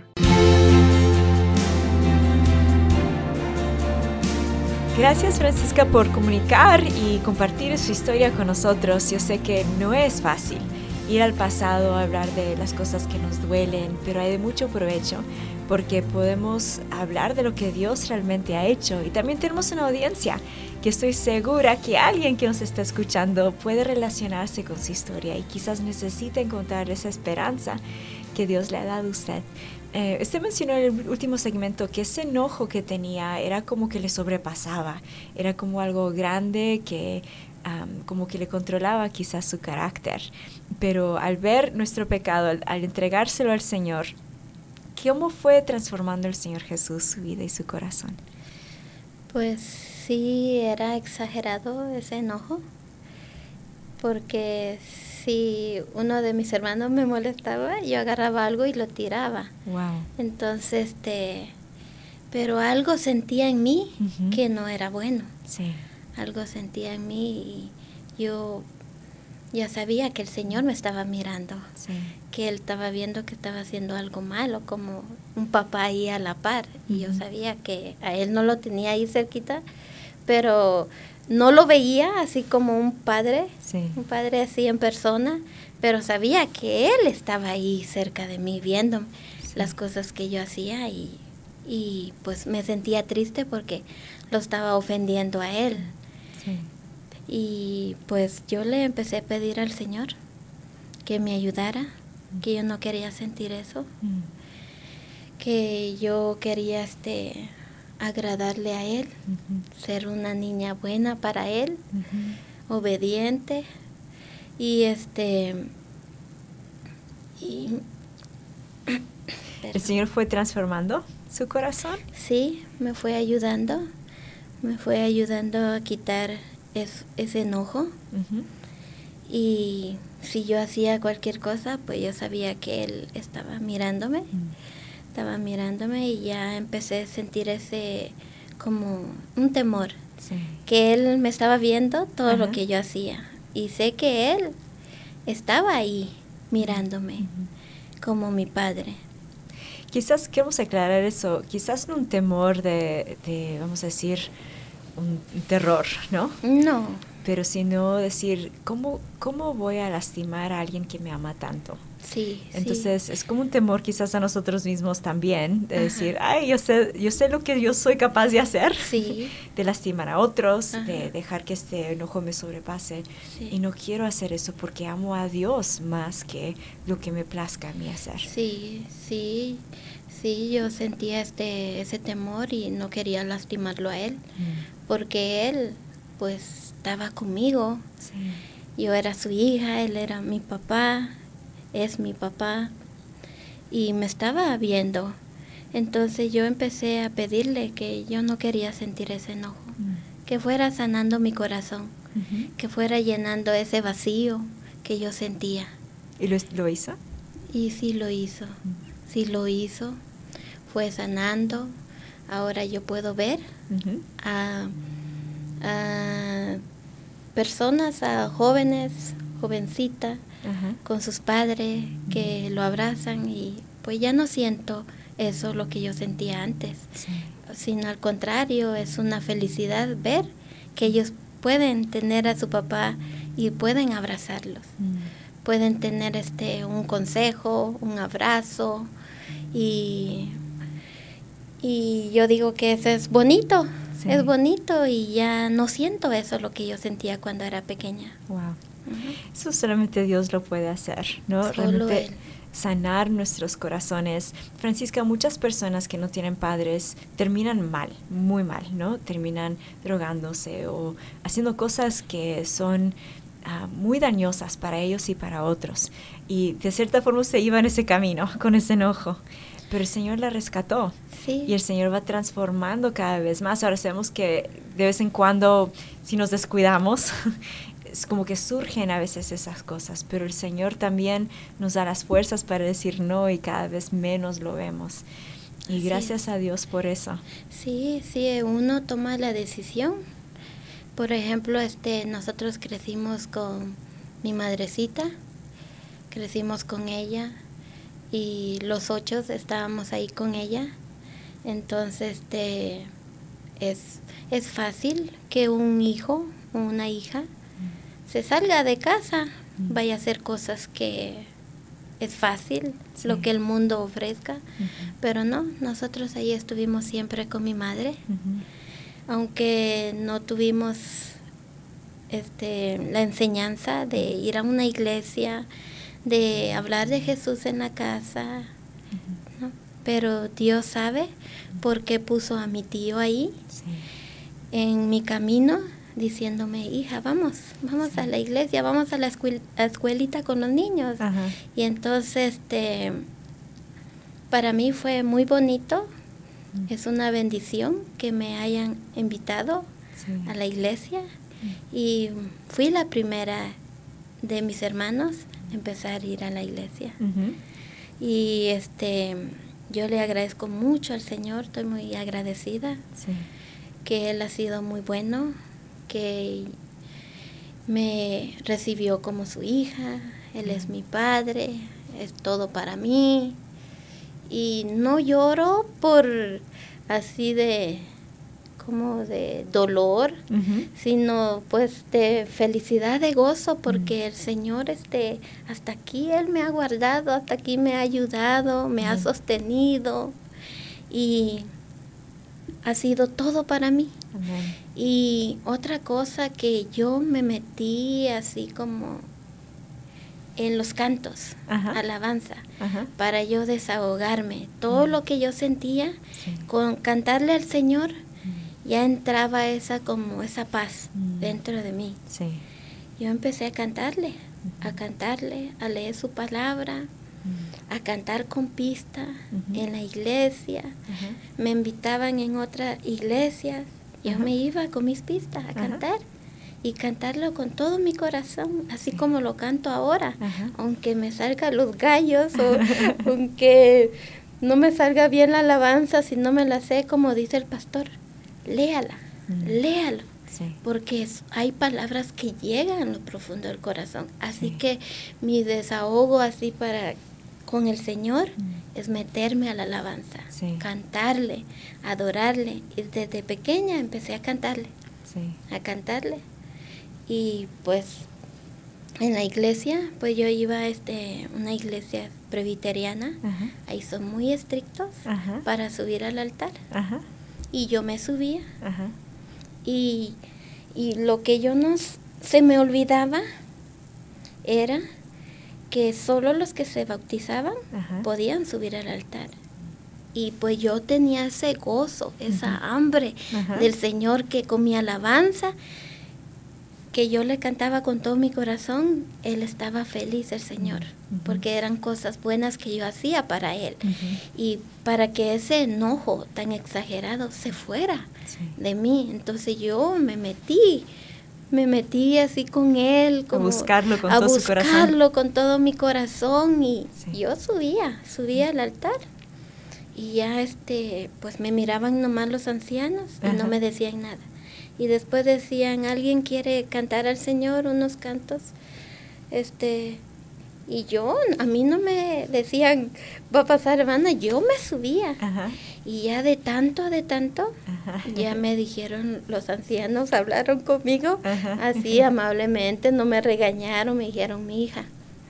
Gracias Francisca por comunicar y compartir su historia con nosotros. Yo sé que no es fácil ir al pasado a hablar de las cosas que nos duelen, pero hay de mucho provecho porque podemos hablar de lo que Dios realmente ha hecho, y también tenemos una audiencia que estoy segura que alguien que nos está escuchando puede relacionarse con su historia y quizás necesita encontrar esa esperanza que Dios le ha dado a usted. Eh, usted mencionó en el último segmento que ese enojo que tenía era como que le sobrepasaba, era como algo grande que um, como que le controlaba quizás su carácter. Pero al ver nuestro pecado, al, al entregárselo al Señor, ¿cómo fue transformando el Señor Jesús su vida y su corazón? Pues sí, era exagerado ese enojo, porque si uno de mis hermanos me molestaba, yo agarraba algo y lo tiraba. Wow. Entonces, este, pero algo sentía en mí uh-huh. que no era bueno. Sí. Algo sentía en mí y yo ya sabía que el Señor me estaba mirando, sí. que Él estaba viendo que estaba haciendo algo malo, como un papá ahí a la par. Uh-huh. Y yo sabía que a Él no lo tenía ahí cerquita, pero no lo veía así como un padre, sí. un padre así en persona, pero sabía que Él estaba ahí cerca de mí viendo sí. las cosas que yo hacía y, y pues me sentía triste porque lo estaba ofendiendo a Él. Sí. Y pues yo le empecé a pedir al Señor que me ayudara, mm. que yo no quería sentir eso, mm. que yo quería este agradarle a Él, uh-huh. ser una niña buena para Él, uh-huh. obediente. Y este... Y, ¿El Señor fue transformando su corazón? Sí, me fue ayudando. Me fue ayudando a quitar es, ese enojo. Uh-huh. Y si yo hacía cualquier cosa, pues yo sabía que Él estaba mirándome. Uh-huh. Estaba mirándome y ya empecé a sentir ese como un temor. Sí. Que Él me estaba viendo todo uh-huh. lo que yo hacía. Y sé que Él estaba ahí mirándome uh-huh. como mi Padre. Quizás queremos aclarar eso, quizás no un temor de, de vamos a decir, un, un terror, ¿no? No. Pero sino decir, ¿cómo, ¿cómo voy a lastimar a alguien que me ama tanto? Sí, Entonces sí. es como un temor quizás a nosotros mismos también, de Ajá. decir, ay, yo sé, yo sé lo que yo soy capaz de hacer, sí. de lastimar a otros, Ajá. de dejar que este enojo me sobrepase. Sí. Y no quiero hacer eso porque amo a Dios más que lo que me plazca a mí hacer. Sí, sí, sí, yo sentía este, ese temor y no quería lastimarlo a Él, mm. porque Él, pues, estaba conmigo. Sí. Yo era su hija, Él era mi papá. Es mi papá, y me estaba viendo. Entonces yo empecé a pedirle que yo no quería sentir ese enojo, mm. que fuera sanando mi corazón, uh-huh. que fuera llenando ese vacío que yo sentía. ¿Y lo, lo hizo? Y sí lo hizo, mm. sí lo hizo, fue sanando. Ahora yo puedo ver uh-huh. a, a personas, a jóvenes, jovencitas, Ajá. con sus padres que lo abrazan y pues ya no siento eso lo que yo sentía antes, sí. sino al contrario, es una felicidad ver que ellos pueden tener a su papá y pueden abrazarlos, mm. pueden tener este un consejo, un abrazo y, y yo digo que eso es bonito, sí. es bonito y ya no siento eso lo que yo sentía cuando era pequeña. Wow. Uh-huh. Eso solamente Dios lo puede hacer, ¿no? Solo Realmente Él. Sanar nuestros corazones. Francisca, muchas personas que no tienen padres terminan mal, muy mal, ¿no? Terminan drogándose o haciendo cosas que son uh, muy dañosas para ellos y para otros. Y de cierta forma se iba en ese camino, con ese enojo. Pero el Señor la rescató. Sí. Y el Señor va transformando cada vez más. Ahora sabemos que de vez en cuando, si nos descuidamos, es como que surgen a veces esas cosas, pero el Señor también nos da las fuerzas para decir no y cada vez menos lo vemos. Y gracias sí. a Dios por eso. Sí, sí, uno toma la decisión. Por ejemplo, este, nosotros crecimos con mi madrecita, crecimos con ella y los ocho estábamos ahí con ella. Entonces, este, es, es fácil que un hijo o una hija se salga de casa, mm. vaya a hacer cosas que es fácil, sí. lo que el mundo ofrezca, uh-huh. pero no, nosotros ahí estuvimos siempre con mi madre, uh-huh. aunque no tuvimos este, la enseñanza de ir a una iglesia, de hablar de Jesús en la casa, uh-huh. ¿no? Pero Dios sabe por qué puso a mi tío ahí, sí. en mi camino, diciéndome, hija, vamos, vamos sí. a la iglesia, vamos a la escuel- a escuelita con los niños. Ajá. Y entonces, este, para mí fue muy bonito, mm. es una bendición que me hayan invitado sí. a la iglesia. Mm. Y fui la primera de mis hermanos a empezar a ir a la iglesia. Uh-huh. Y este, yo le agradezco mucho al Señor, estoy muy agradecida, sí. que Él ha sido muy bueno, que me recibió como su hija, Él es mi padre, es todo para mí. Y no lloro por así de, como de dolor, uh-huh. sino pues de felicidad, de gozo, porque uh-huh. el Señor este, hasta aquí Él me ha guardado, hasta aquí me ha ayudado, me uh-huh. ha sostenido y ha sido todo para mí. Amén. Y otra cosa que yo me metí así como en los cantos, Ajá. alabanza, Ajá. para yo desahogarme. Todo Mm. lo que yo sentía, Sí. con cantarle al Señor, Mm. ya entraba esa como esa paz Mm. dentro de mí. Sí. Yo empecé a cantarle, a cantarle, a leer su palabra, Mm. a cantar con pista Ujú. en la iglesia. Ajá. Me invitaban en otras iglesias, yo Ajá. me iba con mis pistas a Ajá. cantar y cantarlo con todo mi corazón, así Sí. como lo canto ahora, Ajá. aunque me salgan los gallos o aunque no me salga bien la alabanza, si no me la sé, como dice el pastor, léala, Mm. léalo. Sí. Porque es- hay palabras que llegan a lo profundo del corazón. Así Sí. que mi desahogo así para con el Señor Mm. es meterme a la alabanza, Sí. cantarle, adorarle. Y desde pequeña empecé a cantarle, Sí. a cantarle. Y pues en la iglesia, pues yo iba a este, una iglesia presbiteriana, Ajá. ahí son muy estrictos Ajá. para subir al altar. Ajá. Y yo me subía. Ajá. Y, y lo que yo no s- se me olvidaba era que solo los que se bautizaban Ajá. podían subir al altar. Y pues yo tenía ese gozo, esa Ujú. hambre Ajá. del Señor, que con mi alabanza, que yo le cantaba con todo mi corazón, Él estaba feliz, el Señor, Ujú. porque eran cosas buenas que yo hacía para Él. Ujú. Y para que ese enojo tan exagerado se fuera Sí. de mí. Entonces yo me metí, me metí así con él, como buscarlo con a todo su corazón. buscarlo con todo mi corazón, y Sí. yo subía, subía al altar. Y ya este, pues me miraban nomás los ancianos y Ajá. no me decían nada. Y después decían, ¿alguien quiere cantar al Señor unos cantos? Este, y yo, a mí no me decían, va a pasar, hermana, yo me subía. Ajá. Y ya de tanto, de tanto, Ajá. ya me dijeron, los ancianos hablaron conmigo Ajá. así amablemente, no me regañaron, me dijeron, mi hija,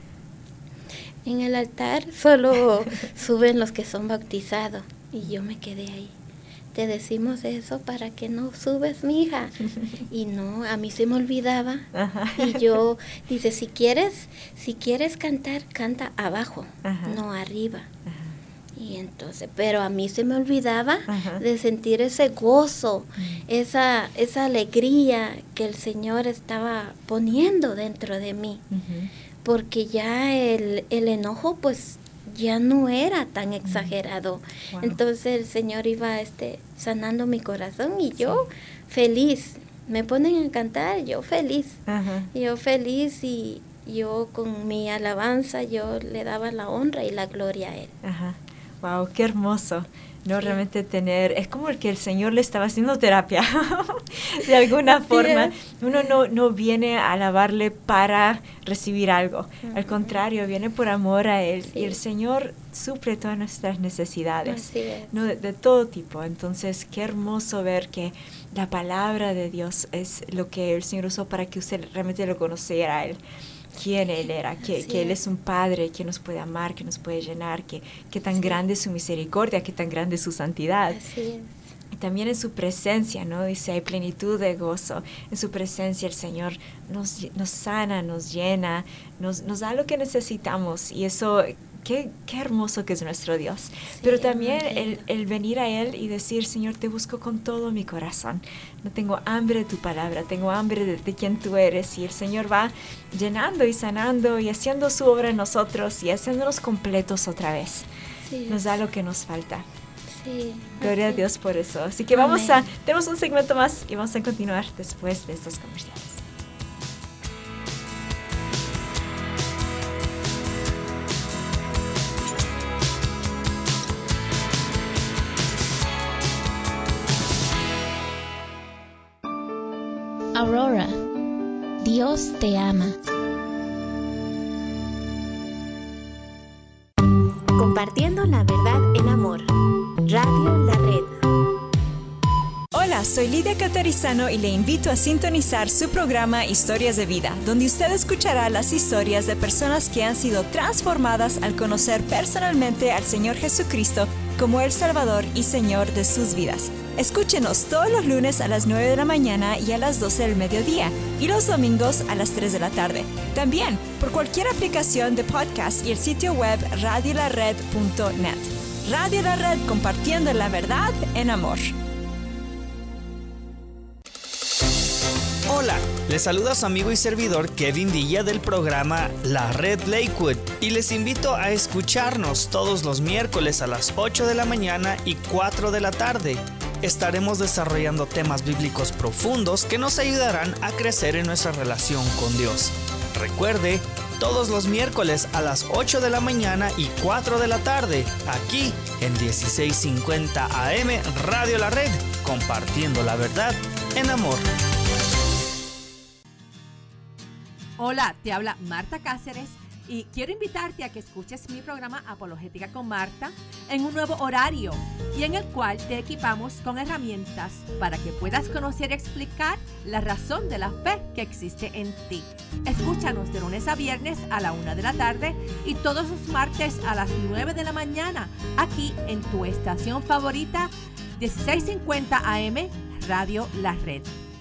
en el altar solo suben los que son bautizados. Y yo me quedé ahí. Te decimos eso para que no subes, mi hija. Y no, a mí se me olvidaba. Ajá. Y yo, dice, si quieres, si quieres cantar, canta abajo, Ajá. no arriba. Ajá. Y entonces, pero a mí se me olvidaba Ajá. de sentir ese gozo, Mm. esa, esa alegría que el Señor estaba poniendo dentro de mí. Ujú. Porque ya el, el enojo pues ya no era tan exagerado. Wow. Entonces el Señor iba este, sanando mi corazón y yo feliz. Me ponen a cantar, yo feliz. Ajá. Yo feliz y yo con mi alabanza yo le daba la honra y la gloria a Él. Ajá. Wow, qué hermoso. No, Sí. realmente tener, es como el que el Señor le estaba haciendo terapia, de alguna Así forma. es. Uno no, no viene a alabarle para recibir algo, al Ujú. contrario, viene por amor a Él. Sí. Y el Señor suple todas nuestras necesidades, Así es. ¿no? de, de todo tipo. Entonces, qué hermoso ver que la palabra de Dios es lo que el Señor usó para que usted realmente lo conociera a Él. Quién Él era, que, Así que Él es. es un Padre que nos puede amar, que nos puede llenar, que, que tan Sí. grande es su misericordia, que tan grande es su santidad. Así es. Y también en su presencia, ¿no? Dice, hay plenitud de gozo. En su presencia el Señor nos, nos sana, nos llena, nos, nos da lo que necesitamos. Y eso, qué, qué hermoso que es nuestro Dios. Sí, Pero es también muy el, lindo. el venir a Él y decir, Señor, te busco con todo mi corazón. No tengo hambre de tu palabra, tengo hambre de, de quien tú eres. Y el Señor va llenando y sanando y haciendo su obra en nosotros y haciéndonos completos otra vez. Sí, Nos da lo que nos falta. sí, Gloria a así. Dios por eso. Así que vamos Amén. a, tenemos un segmento más y vamos a continuar después de estos comerciales. Aurora, Dios te ama. Compartiendo la verdad en amor. Radio La Red. Hola, Hola, soy Lidia Catarizano y le invito a sintonizar su programa Historias de Vida, donde usted escuchará las historias de personas que han sido transformadas al conocer personalmente al Señor Jesucristo como el Salvador y Señor de sus vidas. Escúchenos todos los lunes a las nueve de la mañana y a las doce del mediodía, y los domingos a las tres de la tarde. También por cualquier aplicación de podcast y el sitio web radio la red punto net. Radio La Red, compartiendo la verdad en amor. Hola, les saluda su amigo y servidor Kevin Villa del programa La Red Lakewood y les invito a escucharnos todos los miércoles a las ocho de la mañana y cuatro de la tarde. Estaremos desarrollando temas bíblicos profundos que nos ayudarán a crecer en nuestra relación con Dios. Recuerde, todos los miércoles a las ocho de la mañana y cuatro de la tarde, aquí en dieciséis cincuenta A M Radio La Red, compartiendo la verdad en amor. Hola, te habla Marta Cáceres y quiero invitarte a que escuches mi programa Apologética con Marta en un nuevo horario y en el cual te equipamos con herramientas para que puedas conocer y explicar la razón de la fe que existe en ti. Escúchanos de lunes a viernes a la una de la tarde y todos los martes a las nueve de la mañana aquí en tu estación favorita dieciséis cincuenta A M Radio La Red.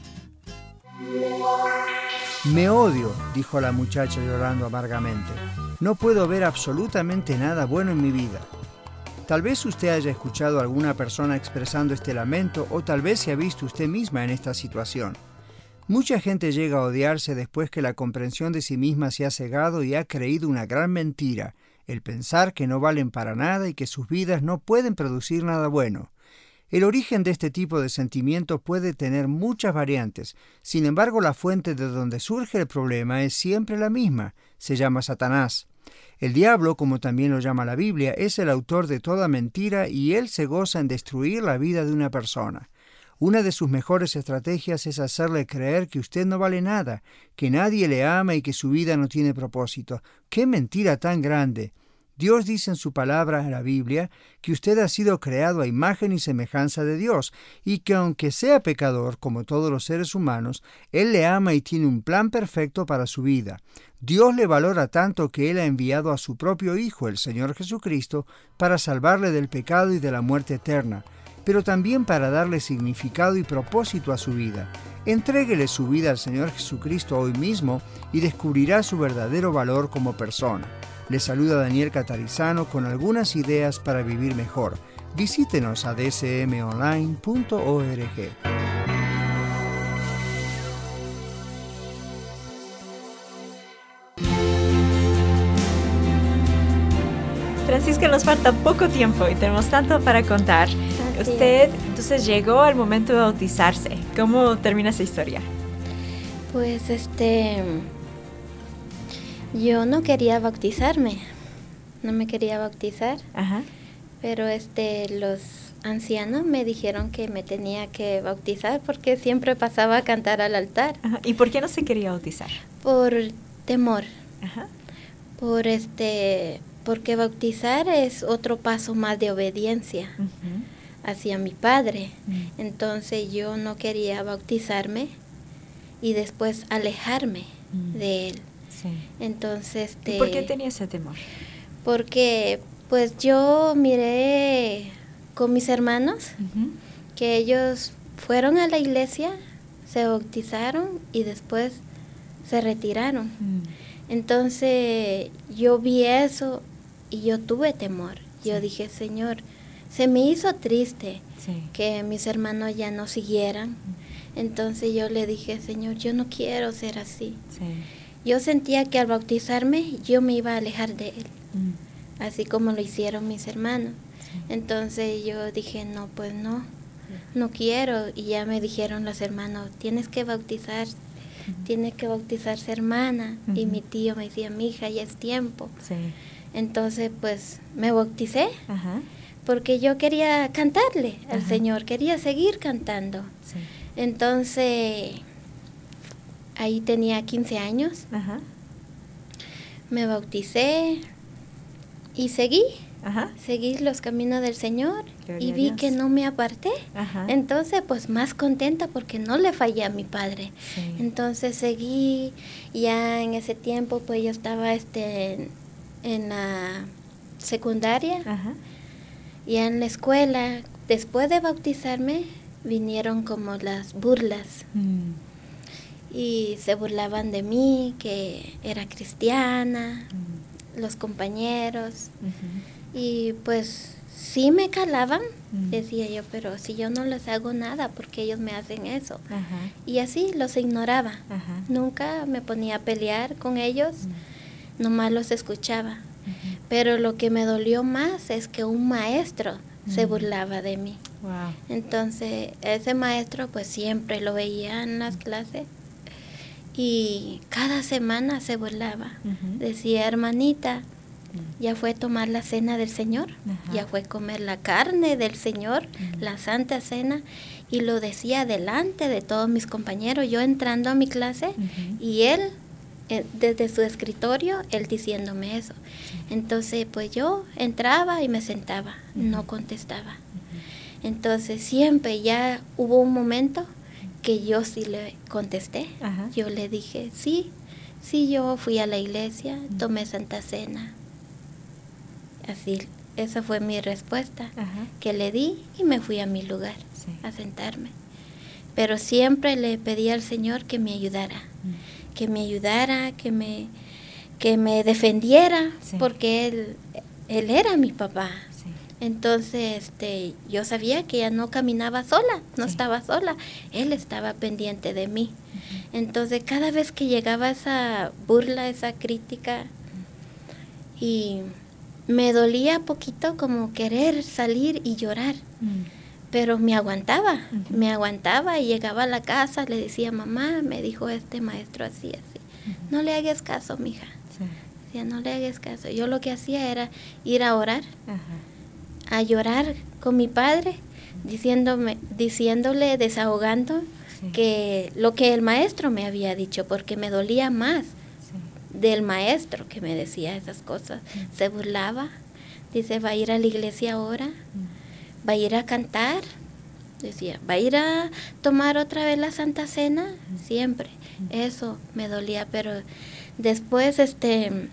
Me odio, dijo la muchacha llorando amargamente. No puedo ver absolutamente nada bueno en mi vida. Tal vez usted haya escuchado a alguna persona expresando este lamento o tal vez se ha visto usted misma en esta situación. Mucha gente llega a odiarse después que la comprensión de sí misma se ha cegado y ha creído una gran mentira, el pensar que no valen para nada y que sus vidas no pueden producir nada bueno. El origen de este tipo de sentimiento puede tener muchas variantes. Sin embargo, la fuente de donde surge el problema es siempre la misma. Se llama Satanás. El diablo, como también lo llama la Biblia, es el autor de toda mentira y él se goza en destruir la vida de una persona. Una de sus mejores estrategias es hacerle creer que usted no vale nada, que nadie le ama y que su vida no tiene propósito. ¡Qué mentira tan grande! Dios dice en su palabra, en la Biblia, que usted ha sido creado a imagen y semejanza de Dios, y que aunque sea pecador, como todos los seres humanos, Él le ama y tiene un plan perfecto para su vida. Dios le valora tanto que Él ha enviado a su propio Hijo, el Señor Jesucristo, para salvarle del pecado y de la muerte eterna, pero también para darle significado y propósito a su vida. Entréguele su vida al Señor Jesucristo hoy mismo y descubrirá su verdadero valor como persona. Les saluda Daniel Catarizano con algunas ideas para vivir mejor. Visítenos a d c m online punto org. Francisca, nos falta poco tiempo y tenemos tanto para contar. Así Usted, es. entonces, llegó al momento de bautizarse. ¿Cómo termina esa historia? Pues, este... yo no quería bautizarme, no me quería bautizar, Ajá. pero este los ancianos me dijeron que me tenía que bautizar porque siempre pasaba a cantar al altar. Ajá. ¿Y por qué no se quería bautizar? Por temor, Ajá. por este, porque bautizar es otro paso más de obediencia uh-huh. hacia mi padre. Uh-huh. Entonces yo no quería bautizarme y después alejarme uh-huh. de él. Sí. Entonces, te, ¿Y por qué tenía ese temor? Porque pues yo miré con mis hermanos uh-huh. que ellos fueron a la iglesia, se bautizaron y después se retiraron. Uh-huh. Entonces yo vi eso y yo tuve temor. Sí. Yo dije, Señor, se me hizo triste sí. que mis hermanos ya no siguieran. Uh-huh. Entonces yo le dije, Señor, yo no quiero ser así. Sí. Yo sentía que al bautizarme yo me iba a alejar de él, mm. así como lo hicieron mis hermanos. Sí. Entonces yo dije, no, pues no, sí. no quiero. Y ya me dijeron los hermanos, tienes que bautizar, uh-huh. tienes que bautizarse, hermana. Uh-huh. Y mi tío me decía, mi hija, ya es tiempo. Sí. Entonces pues me bauticé, uh-huh. porque yo quería cantarle al uh-huh. Señor, quería seguir cantando. Sí. Entonces... ahí tenía quince años, Ajá. me bauticé y seguí, Ajá. Seguí los caminos del Señor. Gloria y vi que no me aparté. Ajá. Entonces, pues más contenta porque no le fallé a mi padre. Sí. Entonces seguí, ya en ese tiempo pues yo estaba este en, en la secundaria. Ajá. Ya en la escuela, después de bautizarme, vinieron como las burlas. Mm. Y se burlaban de mí, que era cristiana, mm. los compañeros. Uh-huh. Y pues sí me calaban, mm. decía yo, pero si yo no les hago nada, porque ellos me hacen eso. Uh-huh. Y así los ignoraba. Uh-huh. Nunca me ponía a pelear con ellos, mm. nomás los escuchaba. Uh-huh. Pero lo que me dolió más es que un maestro mm. se burlaba de mí. Wow. Entonces ese maestro pues siempre lo veía en las clases. Y cada semana se burlaba. Uh-huh. Decía, hermanita, uh-huh. ya fue tomar la cena del Señor, uh-huh. ya fue comer la carne del Señor, uh-huh. la Santa Cena, y lo decía delante de todos mis compañeros, yo entrando a mi clase, uh-huh. y él, eh, desde su escritorio, él diciéndome eso. Uh-huh. Entonces, pues yo entraba y me sentaba, uh-huh. no contestaba. Uh-huh. Entonces, siempre ya hubo un momento que yo sí le contesté. Ajá. Yo le dije, sí, sí, yo fui a la iglesia, tomé Santa Cena. Así, esa fue mi respuesta. Ajá. Que le di y me fui a mi lugar, sí. a sentarme. Pero siempre le pedí al Señor que me ayudara, mm. que me ayudara, que me, que me defendiera, sí. porque él, él era mi papá. Entonces, este, yo sabía que ella no caminaba sola, no sí. estaba sola, él estaba pendiente de mí. Uh-huh. Entonces, cada vez que llegaba esa burla, esa crítica, uh-huh. y me dolía poquito como querer salir y llorar, uh-huh. pero me aguantaba, uh-huh. me aguantaba y llegaba a la casa, le decía, mamá, me dijo este maestro así, así, uh-huh. no le hagas caso, mija, sí. decía, no le hagas caso. Yo lo que hacía era ir a orar, uh-huh. a llorar con mi padre, diciéndome, diciéndole, desahogando sí. que lo que el maestro me había dicho, porque me dolía más sí. del maestro que me decía esas cosas. Mm. Se burlaba, dice, va a ir a la iglesia ahora, mm. va a ir a cantar, decía, va a ir a tomar otra vez la Santa Cena, mm. siempre. Mm. Eso me dolía, pero después este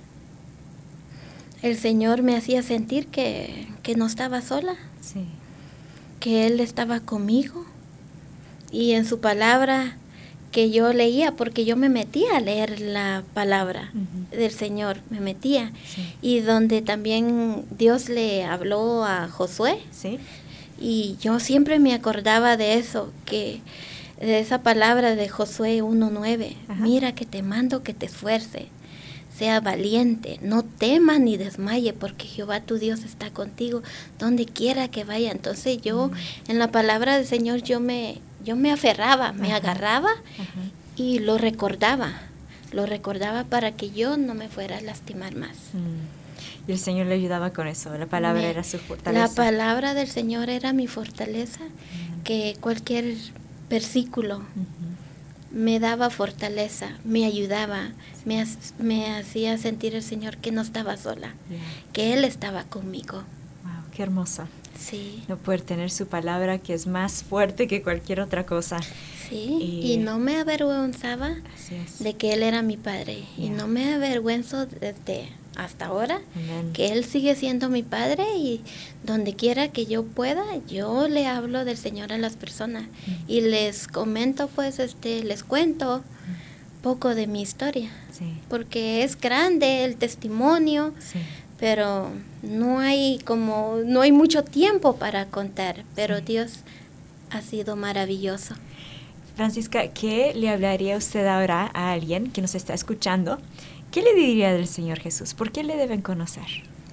el Señor me hacía sentir que, que no estaba sola, sí. que Él estaba conmigo. Y en su palabra que yo leía, porque yo me metía a leer la palabra uh-huh. del Señor, me metía. Sí. Y donde también Dios le habló a Josué. Sí. Y yo siempre me acordaba de eso, que de esa palabra de Josué uno nueve. Mira que te mando que te esfuerces. Sea valiente, no temas ni desmaye, porque Jehová tu Dios está contigo donde quiera que vaya. Entonces yo, mm. en la palabra del Señor, yo me, yo me aferraba, Ajá. me agarraba Ajá. y lo recordaba, lo recordaba para que yo no me fuera a lastimar más. Mm. Y el Señor le ayudaba con eso, la palabra me, era su fortaleza. La palabra del Señor era mi fortaleza, mm. que cualquier versículo mm-hmm. me daba fortaleza, me ayudaba, me, me hacía sentir el Señor que no estaba sola, yeah. que Él estaba conmigo. Wow, qué hermosa. Sí. No poder tener su palabra que es más fuerte que cualquier otra cosa. Sí, y, y no me avergonzaba de que Él era mi Padre. Yeah. Y no me avergüenzo desde hasta ahora, Amen. Que Él sigue siendo mi Padre, y donde quiera que yo pueda, yo le hablo del Señor a las personas. Mm. Y les comento, pues, este, les cuento mm. poco de mi historia. Sí. Porque es grande el testimonio. Sí. Pero no hay como no hay mucho tiempo para contar, pero sí. Dios ha sido maravilloso. Francisca, ¿qué le hablaría usted ahora a alguien que nos está escuchando? ¿Qué le diría del Señor Jesús? ¿Por qué le deben conocer?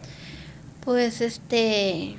Pues este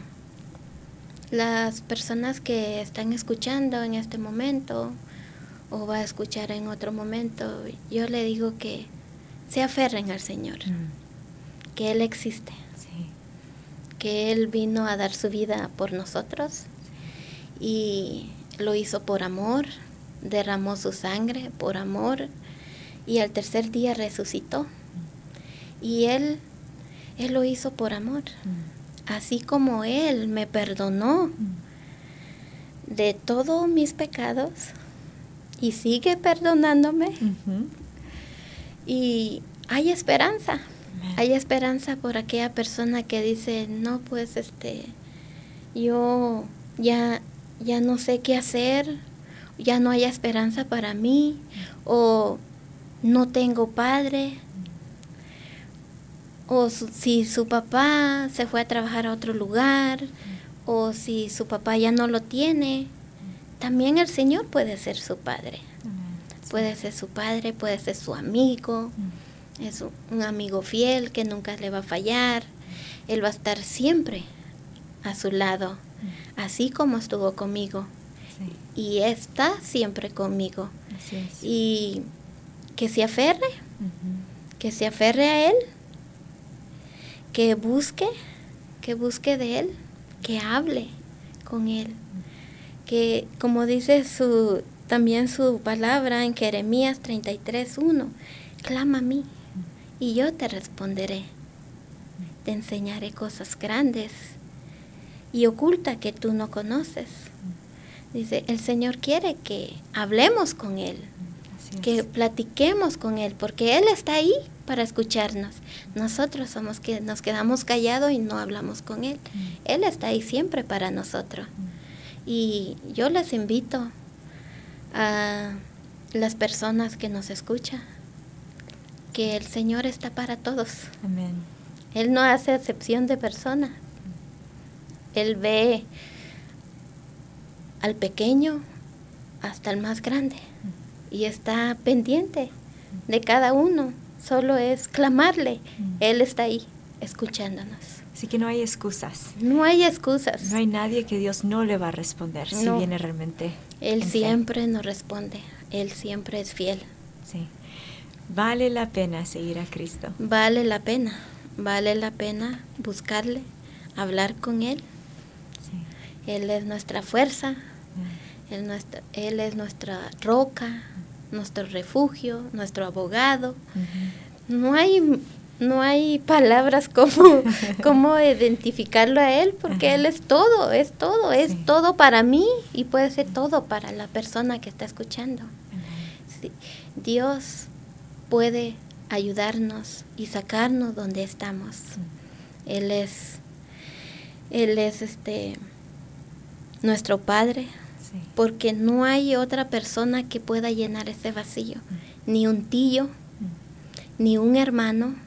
las personas que están escuchando en este momento o va a escuchar en otro momento, yo le digo que se aferren al Señor. Mm. Que Él existe, sí. que Él vino a dar su vida por nosotros, sí. y lo hizo por amor, derramó su sangre por amor, y al tercer día resucitó, mm. y Él, Él lo hizo por amor, mm. así como Él me perdonó de todos mis pecados y sigue perdonándome, uh-huh. y hay esperanza, Amen. Hay esperanza por aquella persona que dice, no, pues este, yo ya, ya no sé qué hacer, ya no hay esperanza para mí, o no tengo padre, o su, si su papá se fue a trabajar a otro lugar, o si su papá ya no lo tiene, también el Señor puede ser su padre. Sí. Puede ser su padre, puede ser su amigo, mm. es un, un amigo fiel que nunca le va a fallar. Él va a estar siempre a su lado, mm. así como estuvo conmigo. Sí. Y está siempre conmigo. Así es. Y que se aferre, uh-huh. que se aferre a Él, que busque, que busque de Él, que hable con Él, que como dice su también su palabra en Jeremías treinta y tres uno, clama a mí y yo te responderé, te enseñaré cosas grandes y ocultas que tú no conoces. Dice, el Señor quiere que hablemos con Él, que platiquemos con Él, porque Él está ahí para escucharnos. Nosotros somos que nos quedamos callados y no hablamos con Él. Mm. Él está ahí siempre para nosotros. Mm. Y yo les invito a las personas que nos escuchan, que el Señor está para todos. Amén. Él no hace excepción de personas. Él ve al pequeño hasta el más grande. Mm. Y está pendiente de cada uno. Solo es clamarle. Mm. Él está ahí, escuchándonos. Así que no hay excusas. No hay excusas. No hay nadie que Dios no le va a responder, no. si viene realmente. Él siempre nos responde. Él siempre es fiel. Sí. Vale la pena seguir a Cristo. Vale la pena. Vale la pena buscarle, hablar con Él. Sí. Él es nuestra fuerza. Mm. Él, nuestra, él es nuestra roca, nuestro refugio, nuestro abogado. Uh-huh. No hay no hay palabras como, como identificarlo a Él, porque uh-huh. Él es todo, es todo, sí. es todo para mí y puede ser todo para la persona que está escuchando. Uh-huh. Sí. Dios puede ayudarnos y sacarnos donde estamos. Uh-huh. Él es, Él es este nuestro Padre. Sí. Porque no hay otra persona que pueda llenar ese vacío, mm. ni un tío, mm. ni un hermano, mm.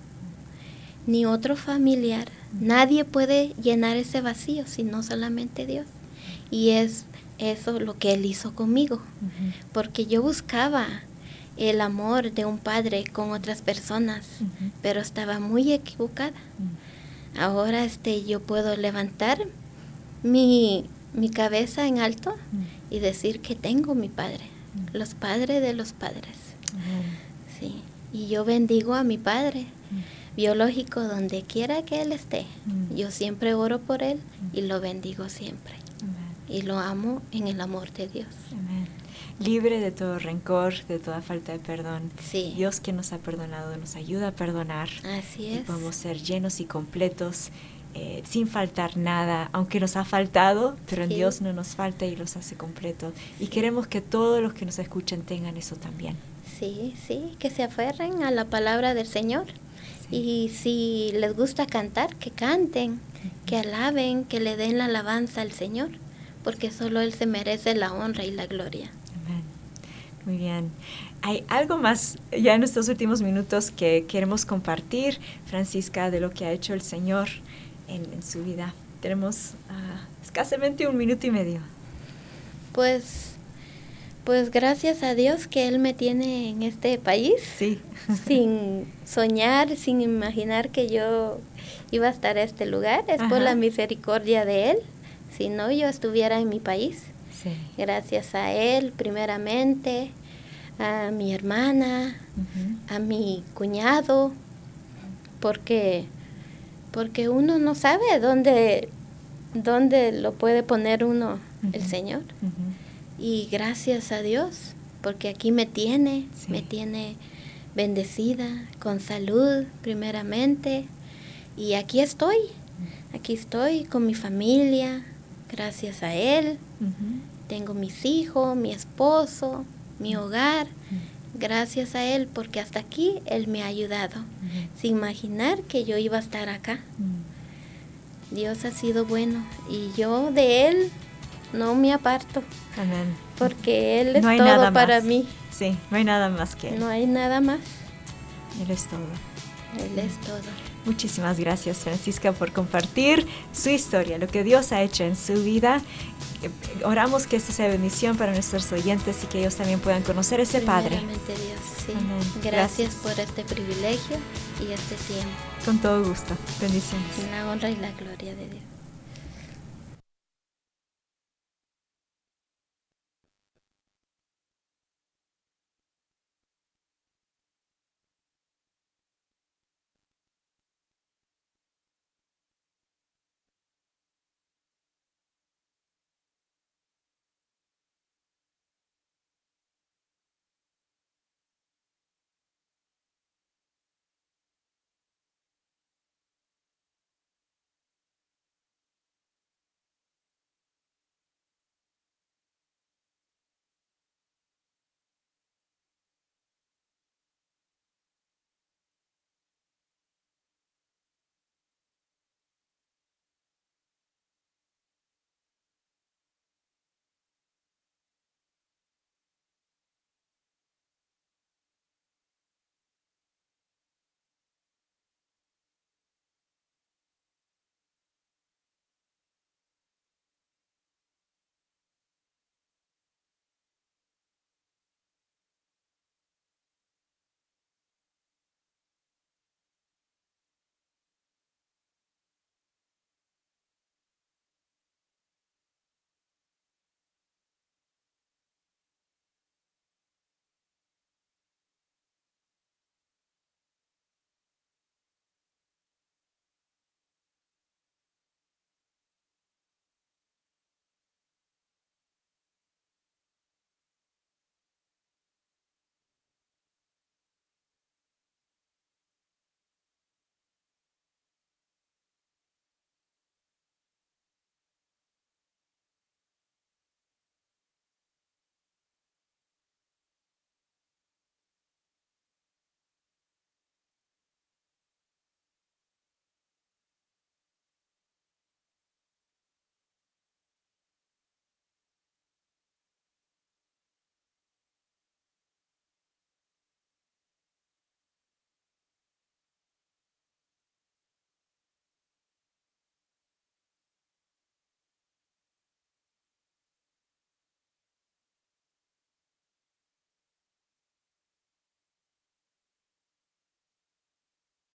ni otro familiar. Mm. Nadie puede llenar ese vacío, sino solamente Dios. Mm. Y es eso lo que Él hizo conmigo, mm-hmm. porque yo buscaba el amor de un padre con otras personas, mm-hmm. pero estaba muy equivocada. Mm. Ahora este, yo puedo levantar mi... mi cabeza en alto mm. y decir que tengo mi padre, mm. los padres de los padres. Mm. Sí. Y yo bendigo a mi padre mm. biológico donde quiera que él esté. Mm. Yo siempre oro por él mm. y lo bendigo siempre. Amen. Y lo amo en el amor de Dios. Amen. Libre de todo rencor, de toda falta de perdón. Sí. Dios que nos ha perdonado nos ayuda a perdonar. Así es. Y podemos ser llenos y completos. Eh, sin faltar nada, aunque nos ha faltado, pero sí. en Dios no nos falta y los hace completos. Y queremos que todos los que nos escuchen tengan eso también. Sí, sí, que se aferren a la palabra del Señor. Sí. Y si les gusta cantar, que canten, uh-huh. que alaben, que le den la alabanza al Señor, porque solo Él se merece la honra y la gloria. Amén. Muy bien. ¿Hay algo más ya en estos últimos minutos que queremos compartir, Francisca, de lo que ha hecho el Señor En, en su vida? Tenemos uh, escasamente un minuto y medio. Pues, pues gracias a Dios que Él me tiene en este país. Sí. Sin soñar, sin imaginar que yo iba a estar en este lugar. Es Ajá. por la misericordia de Él. Si no, yo estuviera en mi país. Sí. Gracias a Él, primeramente, a mi hermana, uh-huh. a mi cuñado, porque... porque uno no sabe dónde, dónde lo puede poner uno, uh-huh. el Señor. Uh-huh. Y gracias a Dios, porque aquí me tiene, sí. me tiene bendecida, con salud primeramente. Y aquí estoy, Aquí estoy con mi familia, gracias a Él. Uh-huh. Tengo mis hijos, mi esposo, mi hogar. Uh-huh. Gracias a Él, porque hasta aquí Él me ha ayudado. Uh-huh. Sin imaginar que yo iba a estar acá. Uh-huh. Dios ha sido bueno y yo de Él no me aparto. Amén. Porque Él es no hay todo nada para más. mí. Sí, no hay nada más que Él. No hay nada más. Él es todo. Él es todo. Muchísimas gracias, Francisca, por compartir su historia, lo que Dios ha hecho en su vida. Oramos que esto sea bendición para nuestros oyentes y que ellos también puedan conocer a ese Padre. Primeramente Dios, sí. Amén. Gracias, gracias por este privilegio y este tiempo. Con todo gusto. Bendiciones. En la honra y la gloria de Dios.